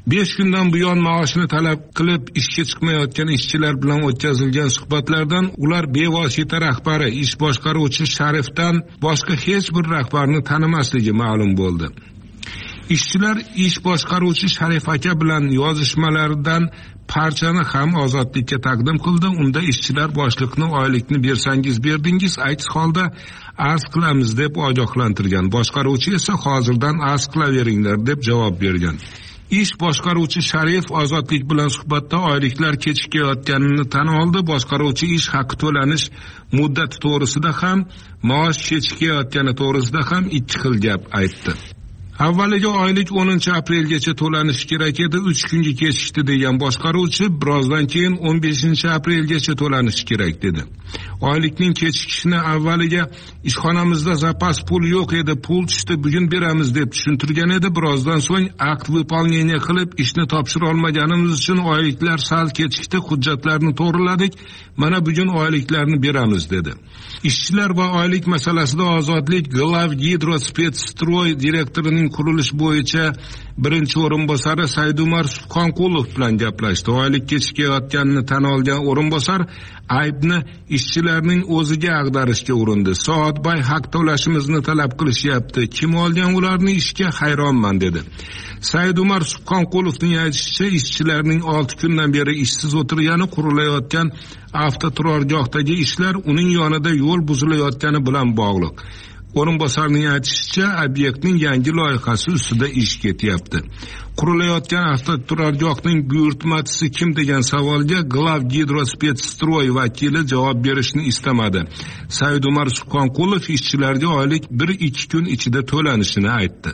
D: besh kundan buyon maoshini talab qilib ishga chiqmayotgan ishchilar bilan o'tkazilgan suhbatlardan ular bevosita rahbari ish boshqaruvchi Sharifdan boshqa hech bir rahbarni tanimasligi ma'lum bo'ldi. Ishchilar ish boshqaruvchi Sharif aka bilan yozishmalaridan parchani ham ozodlikka taqdim qildi. Unda ishchilar boshliqni oylikni bersangiz berdingiz, aks holda arz qilamiz deb ogohlantirgan. Boshqaruvchi esa hozirdan arz qilaveringlar deb javob bergan. Ish boshqaruvchi Sharif ozodlik bilan suhbatda oyliklar kechikayotganini tan oldi. Boshqaruvchi ish haqi to'lanish muddati to'g'risida ham, maosh kechikayotgani to'g'risida ham ikki xil gap aytdi. Avvaliga oylik o'ninchi aprelgacha to'lanishi kerak edi, uch kunga kechikdi degan boshqaruvchi birozdan keyin o'n beshinchi aprelgacha to'lanishi kerak dedi. Oylikning kechikishini avvaliga ishxonamizda zapas pul yo'q edi, pul tushdi, bugun beramiz deb tushuntirgan edi. Birozdan so'ng akt выполнение qilib ishni topshira olmaganimiz uchun oyliklar sal kechikdi, hujjatlarni to'g'riladik, mana bugun oyliklarni beramiz dedi. Ishchilar va oylik masalasida Ozodlik Glavgidrospetsstroy direktorining qurilish bo'yicha birinchi o'rinbosari Saidumar Subhonqulov bilan gaplashdi. Oylik kechikayotganini tan olgan o'rinbosar aybni ishchilarning o'ziga ag'darishga urindi. Soatbay haq to'lashimizni talab qilishyapti. Kim olgan ularni ishga, hayronman dedi. Saidumar Subhonqulovning aytishicha, ishchilarning olti kundan beri ishsiz o'tirgani, qurilayotgan avtoturargohdagi ishlar uning yonida yo'l buzilayotgani bilan bog'liq. O'rinbosarning aytishicha, obyektning yangi loyihasi ustida ish ketyapti. Qurilayotgan avtoturargohning buyurtmachisi kim degan savolga Glavgidrospetsstroy vakili javob berishni istamadi. Saidumar Subhonqulov ishchilarga oylik bir ikki kun ichida to'lanishini aytdi.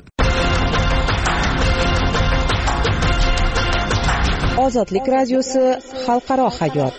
L: Ozodlik radiosi xalqaro hayot.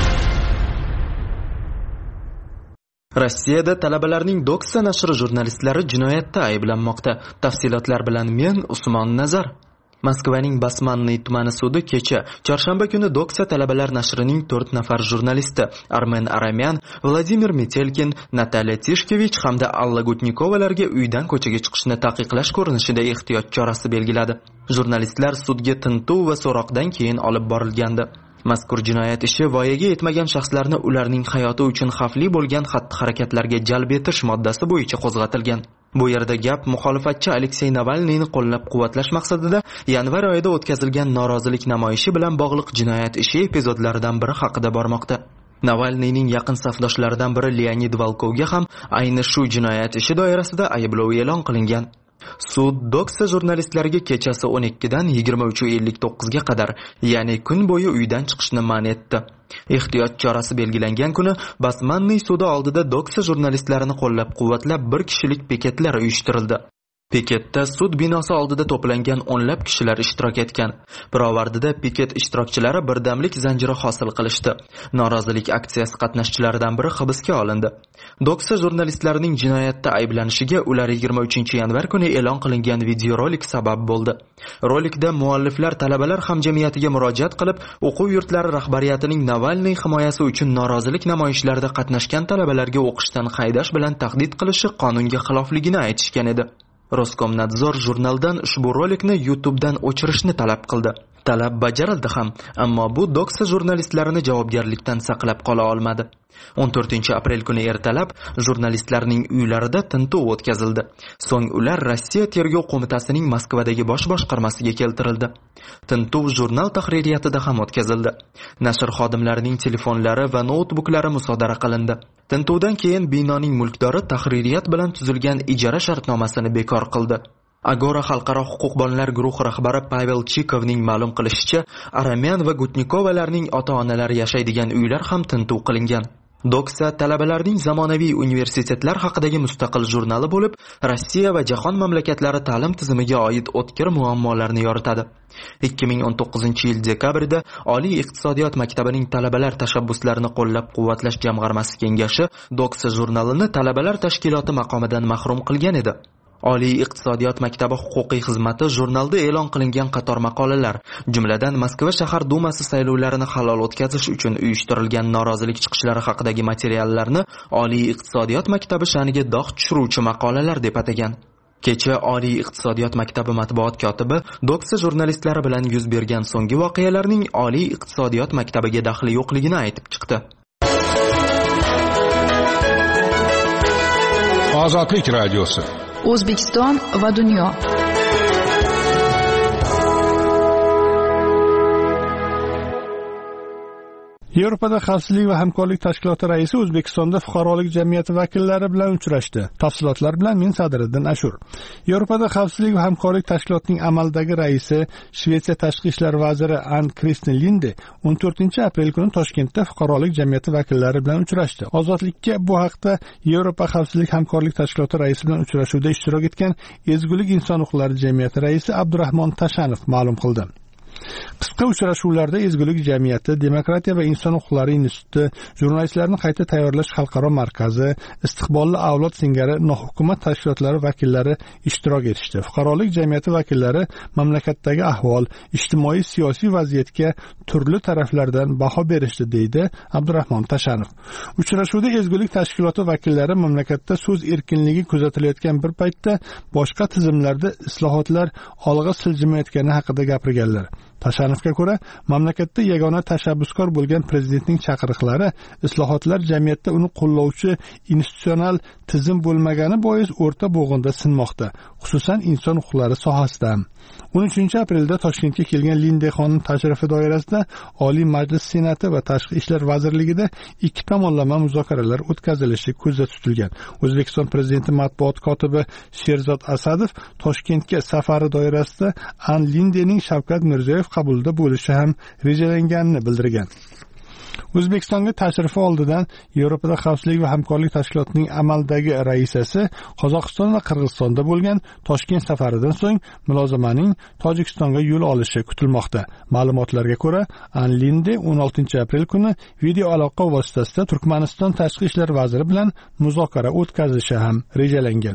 H: Rossiyada talabalarning Doxa nashri jurnalistlari jinoyatda ayblanmoqda. Tafsilotlar bilan men Usmon Nazar. Moskvaning Basmanniy tumani sudi kecha chorshanba kuni Doxa talabalar nashrining to'rt nafar jurnalisti Armen Aramyan, Vladimir Metelkin, Natalya Tishkevich hamda Alla Gutnikovalarga uydan ko'chaga chiqishni taqiqlash ko'rinishida ehtiyot chorasi belgiladi. Jurnalistlar sudga tintuv va so'roqdan keyin olib borilgandi. Mazkur jinoyat ishi voyaga yetmagan shaxslarni ularning hayoti uchun xavfli bo'lgan xatti-harakatlarga jalb etish moddasi bo'yicha qo'zg'atilgan. Bu yerda gap muxolifatchi Aleksey Navalniyni qo'llab-quvvatlash maqsadida yanvar oyida o'tkazilgan norozilik namoyishi bilan bog'liq jinoyat ishi epizodlaridan biri haqida bormoqda. Navalniyning yaqin safdoshlaridan biri Leonid Volkovga ham ayni shu jinoyat ishi doirasida ayblov e'lon qilingan. Sud Doxa jurnalistlariga kechasi o'n ikkidan yigirma uch ellik to'qqizga qadar, ya'ni kun bo'yi uydan chiqishni man etdi. Ehtiyot chorasi belgilangan kuni Basmanniy sudi oldida Doxa jurnalistlarini qo'llab-quvvatlab bir kishilik piketlar uyushtirildi. Piketda sud binosi oldida to'plangan o'nlab kishilar ishtirok etgan. Pirovardida piket ishtirokchilari birdamlik zanjiri hosil qilishdi. Norozilik aksiyasi qatnashchilaridan biri hibsga olindi. Doxa jurnalistlarining jinoyatda ayblanishiga ular yigirma uchinchi yanvar kuni e'lon qilingan videorolik sabab bo'ldi. Rolikda mualliflar talabalar hamjamiyatiga murojaat qilib, o'quv yurtlari rahbariyatining Navalniy himoyasi uchun norozilik namoyishlarida qatnashgan talabalarga o'qishdan haydash bilan tahdid qilishi qonunga xilofligini aytishgan edi. Roskomnadzor jurnaldan ushbu rolikni YouTubedan o'chirishni talab qildi. Talab bajarildi ham, ammo bu Doxa jurnalistlarini javobgarlikdan saqlab qola olmadi. o'n to'rtinchi aprel kuni ertalab jurnalistlarning uylarida tintuv o'tkazildi. So'ng ular Rossiya tergov qo'mitasining Moskvadagi bosh boshqarmasiga keltirildi. Tintuv jurnal tahririyatida ham o'tkazildi. Nashr xodimlarining telefonlari va noutbuklari musodara qilindi. Tintuvdan keyin binoning mulkdori tahririyat bilan tuzilgan ijara shartnomasini bekor qildi. Agora xalqaro huquqbonlar guruhi rahbari Pavel Chikovning ma'lum qilishicha, Aramyan va Gutnikovalarning ota-onalari yashaydigan uylar ham tintuv qilingan. Doxa talabalarning zamonaviy universitetlar haqidagi mustaqil jurnali bo'lib, Rossiya va jahon mamlakatlari ta'lim tizimiga oid o'tkir muammolarni yoritadi. ikki ming o'n to'qqizinchi yil dekabrida Oliy iqtisodiyot maktabining talabalar tashabbuslarini qo'llab-quvvatlash jamg'armasi kengashi Doxa jurnalini talabalar tashkiloti maqomidan mahrum qilgan edi. Oliy iqtisodiyot maktabi huquqiy xizmati jurnalda e'lon qilingan qator maqolalar, jumladan Moskva shahar dumasi saylovlarini halol o'tkazish uchun uyushtirilgan norozilik chiqishlari haqidagi materiallarni Oliy iqtisodiyot maktabi sha'niga dog' tushiruvchi maqolalar deb atagan. Kecha Oliy iqtisodiyot maktabi matbuot kotibi do'ksa jurnalistlari bilan yuz bergan so'nggi voqealarning Oliy iqtisodiyot maktabiga daxli yo'qligini aytib chiqdi.
D: Ozodlik radiosi.
C: O'zbekiston va dunyo.
A: Yevropada xavfsizlik va hamkorlik tashkiloti raisi O'zbekistonda fuqarolik jamiyati vakillari bilan uchrashdi. Tafsilotlar bilan men Sadriddin Ashur. Yevropada xavfsizlik va hamkorlik tashkilotining amaldagi raisi Shvetsiya tashqi ishlar vaziri Ann Kristen Linde o'n to'rtinchi aprel kuni Toshkentda fuqarolik jamiyati vakillari bilan uchrashdi. Ozodlikka bu haqda Yevropa xavfsizlik hamkorlik tashkiloti raisi bilan uchrashuvda ishtirok etgan Ezgulik inson huquqlari jamiyati raisi Abdurahmon Tashanov ma'lum qildi. Qisqa uchrashuvlarda Ezgulik jamiyati, Demokratiya va inson huquqlari instituti, jurnalistlarni qayta tayyorlash xalqaro markazi, istiqbolli avlod singari nohukumat tashkilotlari vakillari ishtirok etishdi. Fuqarolik jamiyati vakillari mamlakatdagi ahvol, ijtimoiy siyosiy vaziyatga turli taraflardan baho berishdi, deydi Abdurahmon Tashanov. Uchrashuvda Ezgulik tashkiloti vakillari mamlakatda so'z erkinligi kuzatilayotgan bir paytda boshqa tizimlarda islohotlar olg'a siljimayotgani haqida gapirganlar. Tashanovga ko'ra, mamlakatda yagona tashabbuskor bo'lgan prezidentning chaqiriqlari islohotlar jamiyatda uni qo'llovchi institutsional tizim bo'lmagani bois o'rta bo'g'inda sinmoqda, xususan inson huquqlari sohasida. o'n uchinchi aprelda Toshkentga kelgan Linde xonim tashrifi doirasida Oliy Majlis Senati va Tashqi ishlar vazirligida ikki tomonlama muzokaralar o'tkazilishi ko'zda tutilgan. O'zbekiston prezidenti matbuot kotibi Sherzod Asadov Toshkentga safari doirasida Ann Lindening Shavkat Mirziyoyev qabulida bo'lishi ham rejalanganini bildirgan. O'zbekistonga tashrifi oldidan Yevropada xavfsizlik va hamkorlik tashkilotining amaldagi raisasi Qozog'iston va Qirg'izistonda bo'lgan Toshkent safaridan so'ng mulozamaning Tojikistonga yo'l olishi kutilmoqda. Ma'lumotlarga ko'ra, Ann Linde o'n oltinchi aprel kuni video aloqa vositasida Turkmaniston tashqi ishlar vaziri bilan muzokara o'tkazishi ham rejalangan.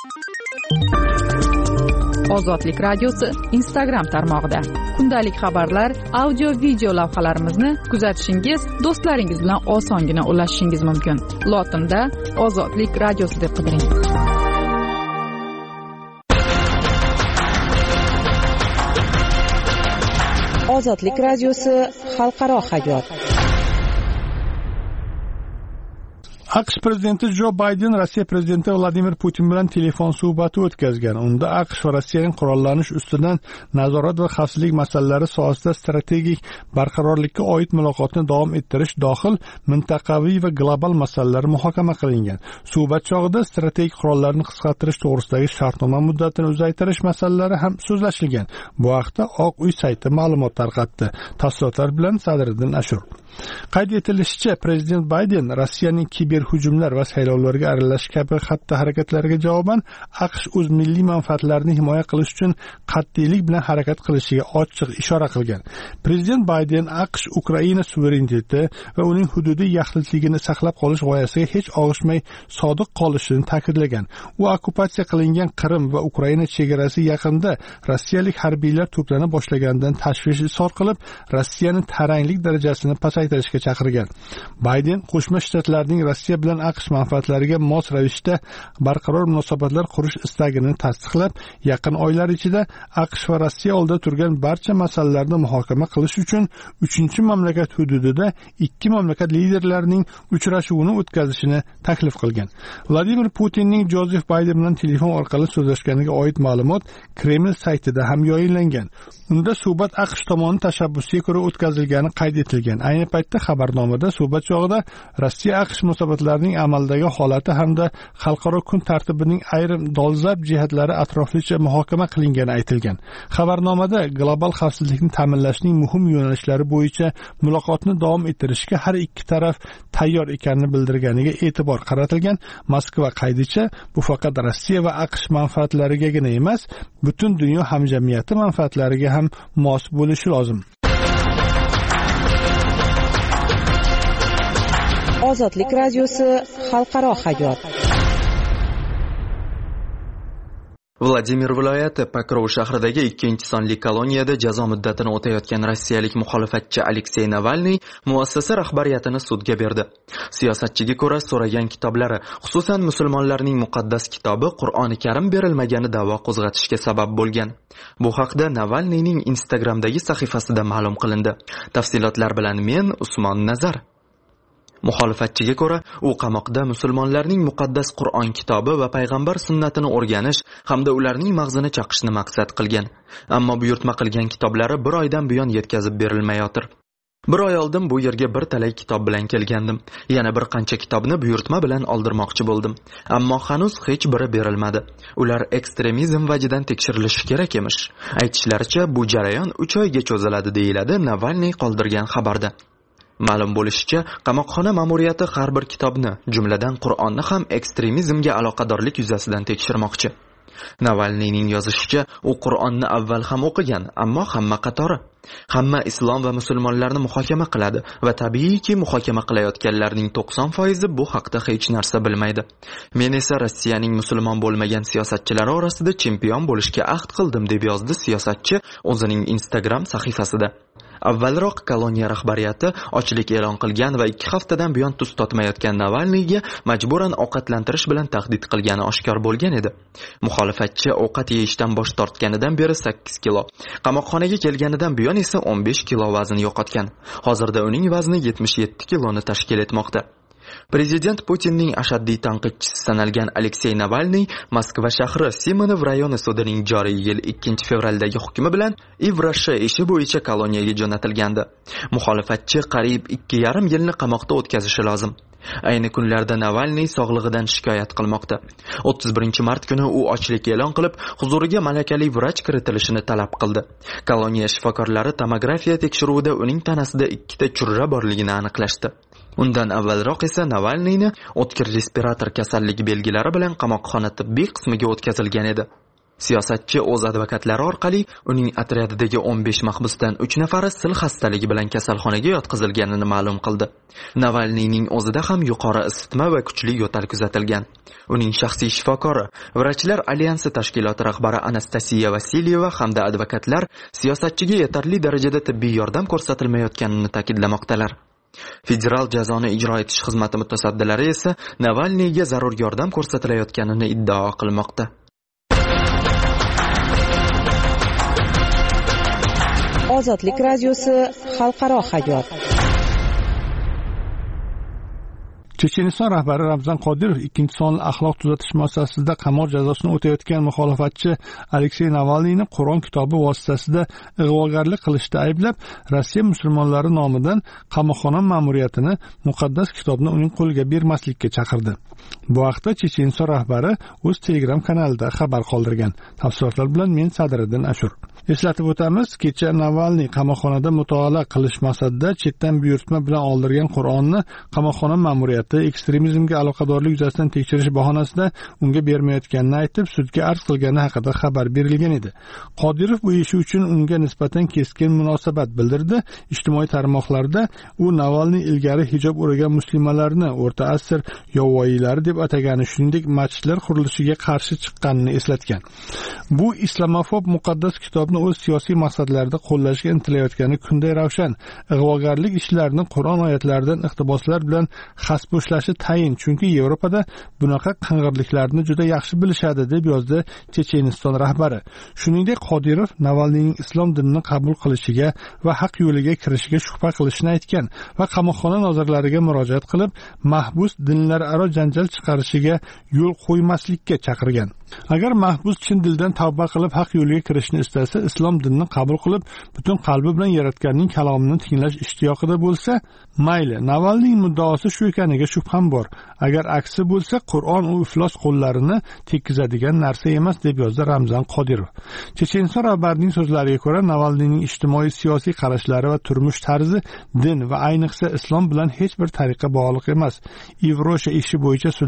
L: Ozodlik radiosi Instagram tarmog'ida kundalik xabarlar, audio video lavhalarimizni kuzatishingiz, do'stlaringiz bilan osongina ulashishingiz mumkin. Lotinda Ozodlik radiosi deb qidiring. Ozodlik radiosi xalqaro hayot.
A: AQSh prezidenti Jo Bayden Rossiya prezidenti Vladimir Putin bilan telefon suhbati o'tkazgan. Unda AQSh va Rossiyaning qurollanish ustidan nazorat va xavfsizlik masalalari sohasida strategik barqarorlikka oid muloqotni davom ettirish dohil mintaqaviy va global masalalar muhokama qilingan. Suhbat chog'ida strategik qurollarni qisqartirish to'g'risidagi shartnoma muddatini uzaytirish masalalari ham so'zlashilgan. Bu haqda Oq uy sayti ma'lumot tarqatdi. Tafsilotlar bilan Sadriddin Ashur. Qayd etilishicha, prezident Bayden Rossiyaning kiber hujumlar va saylovlarga aralashish kabi xatti-harakatlariga javoban AQSh o'z milliy manfaatlarini himoya qilish uchun qat'iylik bilan harakat qilishiga ochiq ishora qilgan. Prezident Bayden AQSh Ukraina suvereniteti va uning hududiy yaxlitligini saqlab qolish g'oyasiga hech og'ishmay sodiq qolishini ta'kidlagan. U okkupatsiya qilingan Qrim va Ukraina chegarasi yaqinida rossiyalik harbiylar to'plana boshlaganidan tashvish izhor qilib, Rossiyani taranglik darajasini pasaytirishga chaqirgan. Bayden Qo'shma Shtatlarning Rossiya bilan AQSh manfaatlariga mos ravishda barqaror munosabatlar qurish istagini tasdiqlab, yaqin oylar ichida AQSh va Rossiya oldida turgan barcha masalalarni muhokama qilish uchun uchinchi mamlakat hududida ikki mamlakat liderlarining uchrashuvini o'tkazishini taklif qilgan. Vladimir Putinning Jozef Bayden bilan telefon orqali so'zlashganiga oid ma'lumot Kreml saytida ham yoyinlangan. Unda suhbat AQSh tomonining tashabbusiga ko'ra o'tkazilgani qayd etilgan. Ayni paytda xabarnomada suhbat chog'ida Rossiya AQSh munosabatlarining amaldagi holati hamda xalqaro kun tartibining ayrim dolzarb jihatlari atroflicha muhokama qilingani aytilgan. Xabarnomada global xavfsizlikni ta'minlashning muhim yo'nalishlari bo'yicha muloqotni davom ettirishga har ikki taraf tayyor ekanini bildirganiga e'tibor qaratilgan. Moskva qaydicha, bu faqat Rossiya va AQSh manfaatlarigagina emas, butun dunyo hamjamiyati manfaatlariga ham mos bo'lishi lozim.
L: Ozodlik radiosi xalqaro hayot.
H: Vladimir viloyati Pokrov shahridagi ikkinchi sonli koloniyada jazo muddatini o'tayotgan rossiyalik muxolifatchi Aleksey Navalniy muassasa rahbariyatini sudga berdi. Siyosatchiga ko'ra so'ragan kitoblari, xususan musulmonlarning muqaddas kitobi Qur'oni Karim berilmagani da'vo qo'zg'atishga sabab bo'lgan. Bu haqda Navalniyning Instagramdagi sahifasida ma'lum qilindi. Tafsilotlar bilan men Usmon Nazar. Muxolifatchiga ko'ra, u qamoqda musulmonlarning muqaddas Qur'on kitobi va payg'ambar sunnatini o'rganish hamda ularning mag'zini chaqishni maqsad qilgan. Ammo buyurtma qilgan kitoblari bir oydan buyon yetkazib berilmayotir. Bir oy oldin bu yerga bir talay kitob bilan kelgandim. Yana bir qancha kitobni buyurtma bilan oldirmoqchi bo'ldim. Ammo hanuz hech biri berilmadi. Ular ekstremizm vajidan tekshirilishi kerak emish. Aytishlaricha, bu jarayon uch oyga cho'ziladi deyiladi Navalniy qoldirgan xabarda. Ma'lum bo'lishicha, qamoqxona ma'muriyati har bir kitobni, jumladan Qur'onni ham ekstremizmga aloqadorlik yuzasidan tekshirmoqchi. Navalniyning yozishicha, u Qur'onni avval ham o'qigan, ammo hamma qatori. Hamma islom va musulmonlarni muhokama qiladi va tabiiyki muhokama qilayotganlarning to'qson foizi bu haqda hech narsa bilmaydi. Men esa Rossiyaning musulmon bo'lmagan siyosatchilari orasida chempion bo'lishga ahd qildim, deb yozdi siyosatchi o'zining Instagram sahifasida. Avvalroq koloniya rahbariyati ochlik e'lon qilgan va ikki haftadan buyon tuz totmayotgan Navalniyga majburan ovqatlantirish bilan tahdid qilgani oshkor bo'lgan edi. Muxolifatchi ovqat yeyishdan bosh tortganidan beri sakkiz kilo, qamoqxonaga kelganidan buyon esa o'n besh kilo vazn yo'qotgan. Hozirda uning vazni yetmish yetti kiloni tashkil etmoqda. Prezident Putinning ashaddiy tanqidchisi sanalgan Aleksey Navalniy Moskva shahri Simonov rayoni sudining joriy yil ikkinchi fevraldagi hukmi bilan Ivroshi ishi bo'yicha koloniyaga jo'natilgandi. Muxolifatchi qariyb ikki yarim yilni qamoqda o'tkazishi lozim. Ayni kunlarda Navalniy sog'lig'idan shikoyat qilmoqda. o'ttiz birinchi mart kuni u ochlik e'lon qilib, huzuriga malakali vrach kiritilishini talab qildi. Koloniya shifokorlari tomografiya tekshiruvida uning tanasida ikkita churra borligini aniqlashdi. Undan avvalroq esa Navalniyni o'tkir respirator kasalligi belgilari bilan qamoqxona tibbiy qismiga o'tkazilgan edi. Siyosatchi o'z advokatlari orqali uning otryadidagi o'n besh mahbusdan uch nafari sil xastaligi bilan kasalxonaga yotqizilganini ma'lum qildi. Navalniyning o'zida ham yuqori isitma va kuchli yo'tal kuzatilgan. Uning shaxsiy shifokori, Vrachlar alyansi tashkiloti rahbari Anastasiya Vasilyeva hamda advokatlar siyosatchiga yetarli darajada tibbiy yordam ko'rsatilmayotganini ta'kidlamoqdalar. Federal jazoni ijro etish xizmati mutasaddilari esa Navalniyga zarur yordam ko'rsatilayotganini iddao qilmoqda.
M: Ozodlik radiosi xalqaro hayot.
A: Checheniston rahbari Ramzan Qodirov ikkinchi sonli axloq tuzatish muassasasida qamoq jazosini o'tayotgan muxolifatchi Aleksey Navalniyni Qur'on kitobi vositasida ig'vogarlik qilishda ayblab, Rossiya musulmonlari nomidan qamoqxona ma'muriyatini muqaddas kitobni uning qo'liga bermaslikka chaqirdi. Bu haqda Checheniston rahbari o'z Telegram kanalida xabar qoldirgan. Tafsilotlar bilan men Sadriddin Ashur. Eslatib o'tamiz, kecha Navalniy qamoqxonada mutolaa qilish maqsadida chetdan buyurtma bilan oldirgan Qur'onni qamoqxona ma'muriyati ekstremizmga aloqadorlik yuzasidan tekshirish bahonasida unga bermayotganini aytib, sudga arz qilgani haqida xabar berilgan edi. Qodirov bu ishi uchun unga nisbatan keskin munosabat bildirdi. Ijtimoiy tarmoqlarda u Navalniy ilgari hijob o'ragan musulmonlarni o'rta asr yovvoyilari deb atagani, shuningdek masjidlar qurilishiga qarshi chiqqanini eslatgan. Bu islamofob muqaddas kitobni o'z siyosiy maqsadlarida qo'llashga intilayotgani kunday ravshan. Ig'vogarlik ishlarini Qur'on oyatlaridan iqtiboslar bilan xasboshlashi tayin, chunki Yevropada bunaqa qing'irliklarni juda yaxshi bilishadi, deb yozdi Checheniston rahbari. Shuningdek, Qodirov Navalniyning islom dinini qabul qilishiga va haq yo'liga kirishiga shubha qilishini aytgan va qamoqxona nozirlariga murojaat qilib, mahbus dinlararo janjal chiqarishiga yo'l qo'ymaslikka chaqirgan. Agar mahbus chin dildan tavba qilib haq yo'liga kirishni istasa, islom dinini qabul qilib, butun qalbi bilan yaratganning kalomini tinglash ishtiyoqida bo'lsa, mayli. Navalniyning muddaosi shu ekaniga shubham bor. Agar aksi bo'lsa, Qur'on u iflos qo'llarini tekkizadigan narsa emas, deb yozdi Ramzan Qodirov. Checheniston rahbarining so'zlariga ko'ra, Navalniyning ijtimoiy siyosiy qarashlari va turmush tarzi din va ayniqsa islom bilan hech bir tariqa bog'liq emas. Ivrosha ishi bo'yicha sudlar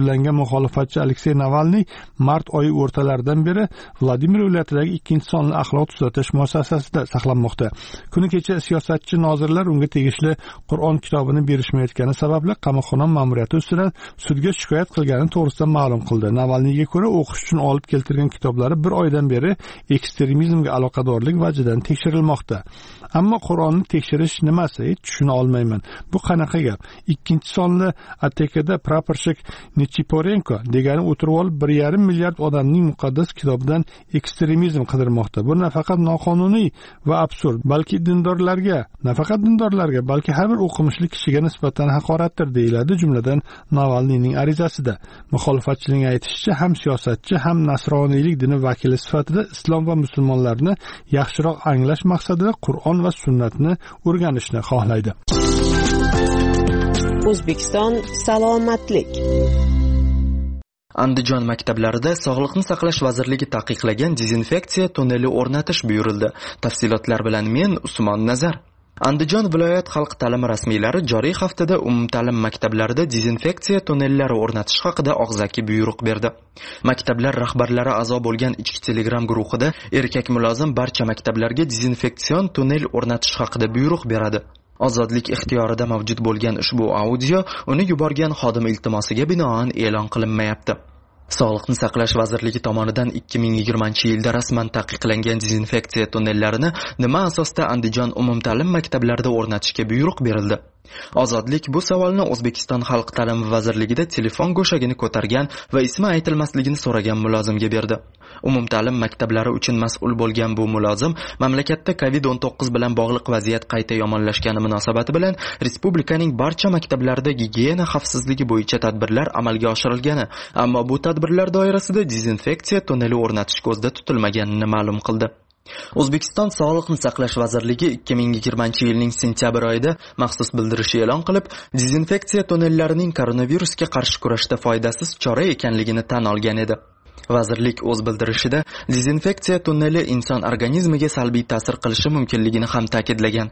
A: sudlangan muxolifatchi Aleksey Navalniy mart oyi o'rtalaridan beri Vladimir viloyatidagi ikkinchi sonli axloq tuzatish muassasasida saqlanmoqda. Kuni kecha siyosatchi nozirlar unga tegishli Qur'on kitobini berishmayotgani sababli qamoqxona ma'muriyati ustidan sudga shikoyat qilgani to'g'risida ma'lum qildi. Navalniyga ko'ra, o'qish uchun olib keltirgan kitoblari bir oydan beri ekstremizmga aloqadorlik vajidan tekshirilmoqda. Ammo Qur'onni tekshirish nimasi? Hech tushuna olmayman. Bu qanaqa gap? Ikkinchi sonli A T Kda praporshik Nechiporenko degani o'tirib olib bir yarim milliard odamning muqaddas kitobidan ekstremizm qidirmoqda. Bu nafaqat noqonuniy va absurd, balki dindorlarga, nafaqat dindorlarga, balki har bir o'qimishli kishiga nisbatan haqoratdir, deyiladi jumladan Navalniyning arizasida. Muxolifatchining aytishicha, ham siyosatchi, ham nasroniylik dini vakili sifatida islom va musulmonlarni yaxshiroq anglash maqsadida Qur'on va sunnatni o'rganishni xohlaydi.
M: O'zbekiston salomatlik.
H: Andijon maktablarida Sog'liqni saqlash vazirligi taqiqlagan dezinfeksiya tunneli o'rnatish buyurildi. Tafsilotlar bilan men Usmon Nazar. Andijon viloyat xalq ta'limi rasmiylari joriy haftada umumta'lim maktablarida dezinfeksiya tunnellari o'rnatish haqida og'zaki buyruq berdi. Maktablar rahbarlari a'zo bo'lgan ichki Telegram guruhida erkak mulozim barcha maktablarga dezinfeksion tunnel o'rnatish haqida buyruq beradi. Ozodlik ixtiyorida mavjud bo'lgan ushbu audio uni yuborgan xodim iltimosiga binoan e'lon qilinmayapti. Sog'liqni saqlash vazirligi tomonidan ikki ming yigirmanchi yilda rasman taqiqlangan dezinfeksiya tunnellarini nima asosda Andijon umumta'lim maktablarida o'rnatishga buyruq berildi? Ozodlik bu savolni O'zbekiston Xalq ta'limi vazirligida telefon go'shagini ko'targan va ismi aytilmasligini so'ragan mulozimga berdi. Umumta'lim maktablari uchun mas'ul bo'lgan bu mulozim mamlakatda kovid o'n to'qqiz bilan bog'liq vaziyat qayta yomonlashgani munosabati bilan respublikaning barcha maktablarida gigiyena xavfsizligi bo'yicha tadbirlar amalga oshirilgani, ammo bu tadbirlar doirasida dezinfeksiya tunneli o'rnatish ko'zda tutilmaganini ma'lum qildi. O'zbekiston Sog'liqni saqlash vazirligi ikki ming yigirmanchi yilning sentyabr oyida maxsus bildirish e'lon qilib, dezinfeksiya tunnellarining koronavirusga qarshi kurashda foydasiz chora ekanligini tan olgan edi. Vazirlik o'z bildirishida dezinfeksiya tunneli inson organizmiga salbiy ta'sir qilishi mumkinligini ham ta'kidlagan.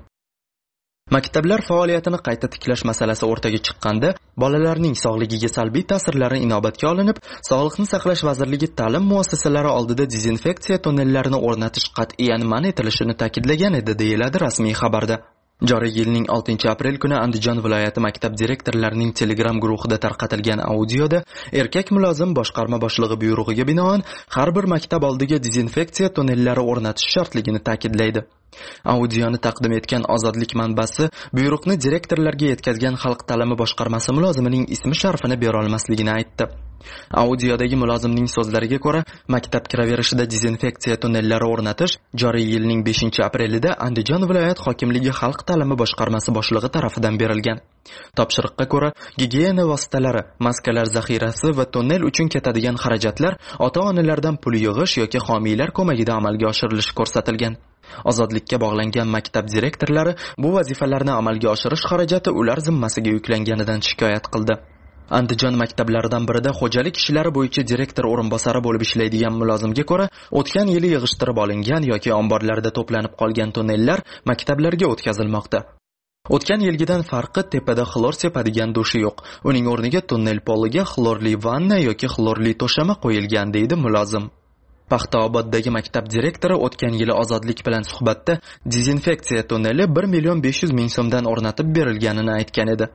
H: Maktablar faoliyatini qayta tiklash masalasi o'rtaga chiqqanda, bolalarning sog'ligiga salbiy ta'sirlari inobatga olinib, Sog'liqni saqlash vazirligi ta'lim muassasalari oldida dezinfeksiya tunnellarini o'rnatish qat'iyan man etilishini ta'kidlagan edi, deyiladi rasmiy xabarda. Joriy yilning oltinchi aprel kuni Andijon viloyati maktab direktorlarining Telegram guruhida tarqatilgan audioda erkak mulozim boshqarma boshlig'i buyrug'iga binoan har bir maktab oldiga dezinfeksiya tunnellari o'rnatish shartligini ta'kidlaydi. Audioni taqdim etgan Ozodlik manbasi buyruqni direktorlarga yetkazgan xalq ta'limi boshqarmasi mulozimining ismi sharifini bera olmasligini aytdi. Audiodagi mulozimning so'zlariga ko'ra, maktab kiraverishida dezinfeksiya tunnellari o'rnatish joriy yilning beshinchi aprelida Andijon viloyat hokimligi xalq ta'limi boshqarmasi boshlig'i tomonidan berilgan. Topshiriqqa ko'ra, gigiyena vositalari, maskalar zaxirasi va tunnel uchun ketadigan xarajatlar ota-onalardan pul yig'ish yoki homiylar ko'magida amalga oshirilishi ko'rsatilgan. Ozodlikka bog'langan maktab direktorlari bu vazifalarni amalga oshirish xarajati ular zimmasiga yuklanganidan shikoyat qildi. Andijon maktablaridan birida xo'jalik ishlari bo'yicha direktor o'rinbosari bo'lib ishlaydigan mulozimga ko'ra, o'tgan yili yig'ishtirib olingan yoki omborlarda to'planib qolgan tunnellar maktablarga o'tkazilmoqda. O'tgan yilgidan farqi tepada xlor sepadigan dushi yo'q. Uning o'rniga tunnel poliga xlorli vanna yoki xlorli to'shama qo'yilgan, deydi mulozim. Paxtaoboddagi maktab direktori o'tgan yili Ozodlik bilan suhbatda dezinfeksiya tunneli bir million besh yuz ming so'mdan o'rnatib berilganini aytgan edi.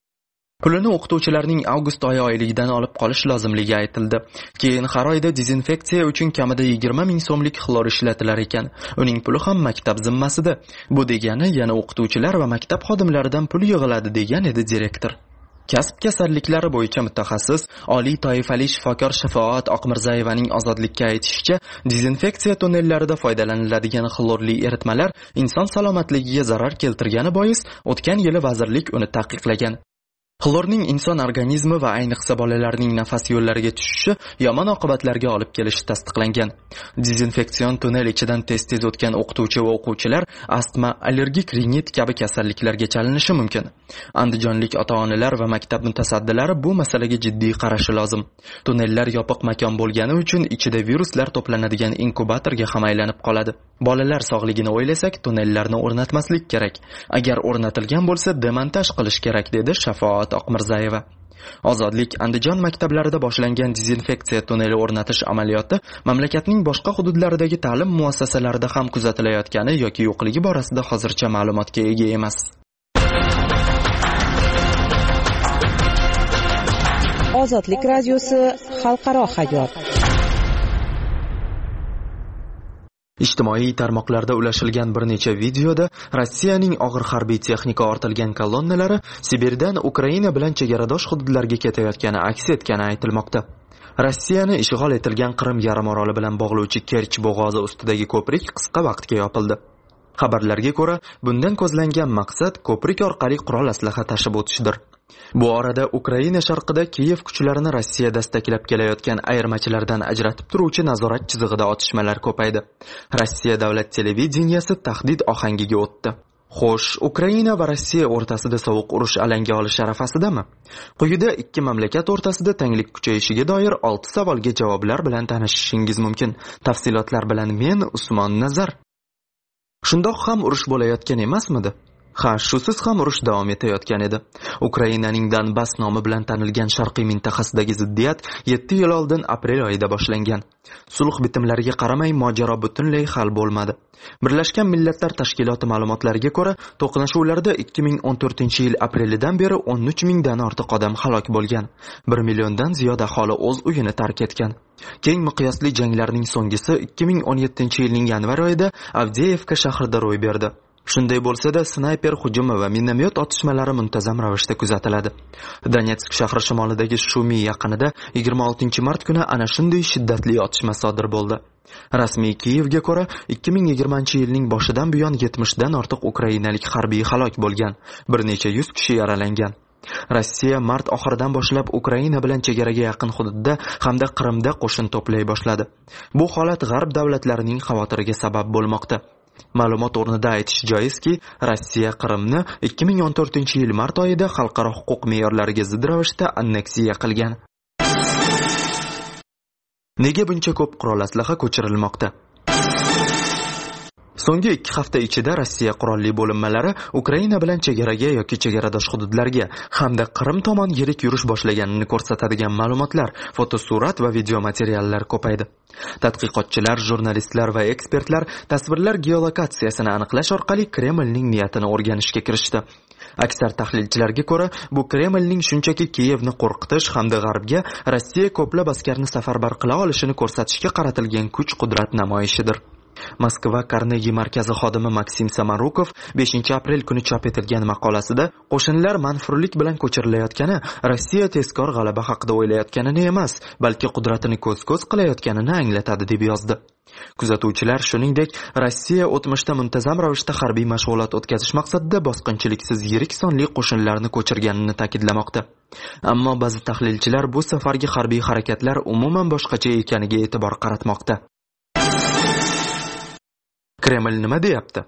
H: Pulini o'qituvchilarning avgust oyi oyligidan olib qolish lozimligi aytildi. Keyin har oyda dezinfeksiya uchun kamida yigirma ming so'mlik xlor ishlatilar ekan. Uning puli ham maktab zimmasida. Bu degani yana o'qituvchilar va maktab xodimlaridan pul yig'iladi, degan edi direktor. Kasb kasalliklari bo'yicha mutaxassis, oliy toifali shifokor Shafoat Oqmirzayevaning Ozodlikka aytishicha, dezinfeksiya tunnellarida foydalaniladigan xlorli eritmalar inson salomatligiga zarar keltirgani bois, o'tgan yili vazirlik uni taqiqlagan. Xlorning inson organizmi va ayniqsa bolalarning nafas yo'llariga tushishi yomon oqibatlarga olib kelishi tasdiqlangan. Dezinfeksion tunnel ichidan tez-tez o'tgan o'qituvchi va o'quvchilar astma, allergik rinit kabi kasalliklarga chalinishi mumkin. Andijonlik ota-onalar va maktab mutasaddilari bu masalaga jiddiy qarashi lozim. Tunnellar yopiq makon bo'lgani uchun ichida viruslar to'planadigan inkubatorga ham aylanib qoladi. Bolalar sog'ligini o'ylasak, tunnellarni o'rnatmaslik kerak. Agar o'rnatilgan bo'lsa, demontaj qilish kerak, dedi Shafoat Oqmirzayeva. Ozodlik Andijon maktablarida boshlangan dezinfeksiya tunneli o'rnatish amaliyoti mamlakatning boshqa hududlaridagi ta'lim muassasalarida ham kuzatilayotgani yoki yo'qligi borasida hozircha ma'lumotga ega emas.
M: Ozodlik radiosi xalqaro hayot.
H: Ijtimoiy tarmoqlarda ulashilgan bir necha videoda Rossiyaning og'ir harbiy texnika ortilgan kolonnalari Sibirdan Ukraina bilan chegaradosh hududlarga ketayotgani aks etgani aytilmoqda. Rossiyani ishg'ol etilgan Qrim yarim oroli bilan bog'lovchi Kerch bo'g'ozi ustidagi ko'prik qisqa vaqtga yopildi. Xabarlarga ko'ra, bundan ko'zlangan maqsad ko'prik orqali qurol aslaha tashib o'tishdir. Bu orada Ukraina sharqida Kiyev kuchlarini Rossiya dastaklab kelayotgan ayirmachilardan ajratib turuvchi nazorat chizig'ida otishmalar ko'paydi. Rossiya davlat televideniyasi tahdid ohangiga o'tdi. Xo'sh, Ukraina va Rossiya o'rtasida sovuq urush alanga olish arafasidami? Quyida ikki mamlakat o'rtasida tanglik kuchayishiga doir olti savolga javoblar bilan tanishishingiz mumkin. Tafsilotlar bilan men Usmon Nazar. Shundoq ham urush bo'layotgan emasmidi? Ha, shusiz ham urush davom etayotgan edi. Ukrainaning Donbass nomi bilan tanilgan sharqiy mintaqasidagi ziddiyat yetti yil oldin aprel oyida boshlangan. Sulh bitimlariga qaramay mojaro butunlay hal bo'lmadi. Birlashgan Millatlar Tashkiloti ma'lumotlariga ko'ra, to'qnashuvlarda ikki ming o'n to'rtinchi yil aprelidan beri o'n uch mingdan ortiq odam halok bo'lgan. bir milliondan ziyod aholi o'z uyini tark etgan. Keng miqyosli janglarning so'nggisi ikki ming o'n yettinchi yilning yanvar oyida Avdeyevka shahrida ro'y berdi. Shunday bo'lsa-da, snayper hujumi va minomyot otishmalari muntazam ravishda kuzatiladi. Donetsk shahri shimolidagi Shumi yaqinida yigirma oltinchi mart kuni ana shunday shiddatli otishma sodir bo'ldi. Rasmiy Kiyevga ko'ra, ikki ming yigirmanchi yilning boshidan buyon yetmishdan ortiq ukrainalik harbiy halok bo'lgan, bir necha yuz kishi yaralangan. Rossiya mart oxiridan boshlab Ukraina bilan chegaraga yaqin hududda hamda Qrimda qo'shin to'play boshladi. Bu holat g'arb davlatlarining xavotiriga sabab bo'lmoqda. Ma'lumot o'rnida aytish joizki, Rossiya Qrimni ikki ming o'n to'rtinchi yil mart oyida xalqaro huquq me'yorlariga zid ravishda anneksiya qilgan. Nega buncha ko'p qurol aslaha ko'chirilmoqda? So'nggi ikki hafta ichida Rossiya qurolli bo'linmalari Ukraina bilan chegaraga yoki chegaradosh hududlarga hamda Qrim tomon yirik yurish boshlaganini ko'rsatadigan ma'lumotlar, fotosurat va video materiallar ko'paydi. Tadqiqotchilar, jurnalistlar va ekspertlar tasvirlar geolokatsiyasini aniqlash orqali Kremlning niyatini o'rganishga kirishdi. Aksar tahlilchilarga ko'ra, bu Kremlning shunchaki Kiyevni qo'rqitish hamda g'arbga Rossiya ko'plab askarni safarbar qila olishini ko'rsatishga qaratilgan kuch-qudrat namoyishidir. Moskva Carnegie markazi xodimi Maksim Samarukov beshinchi aprel kuni chop etilgan maqolasida qo'shinlar manfurlik bilan ko'chirilayotgani Rossiya tezkor g'alaba haqida o'ylayotganini emas, balki qudratini ko'z-ko'z qilayotganini anglatadi deb yozdi. Kuzatuvchilar shuningdek, Rossiya o'tmishda muntazam ravishda harbiy mashg'ulot o'tkazish maqsadida bosqinchiliksiz yirik sonli qo'shinlarni ko'chirganini ta'kidlamoqda. Ammo ba'zi tahlilchilar bu safargi harbiy harakatlar umuman boshqacha ekaniga e'tibor qaratmoqda. Kreml nima deyapti?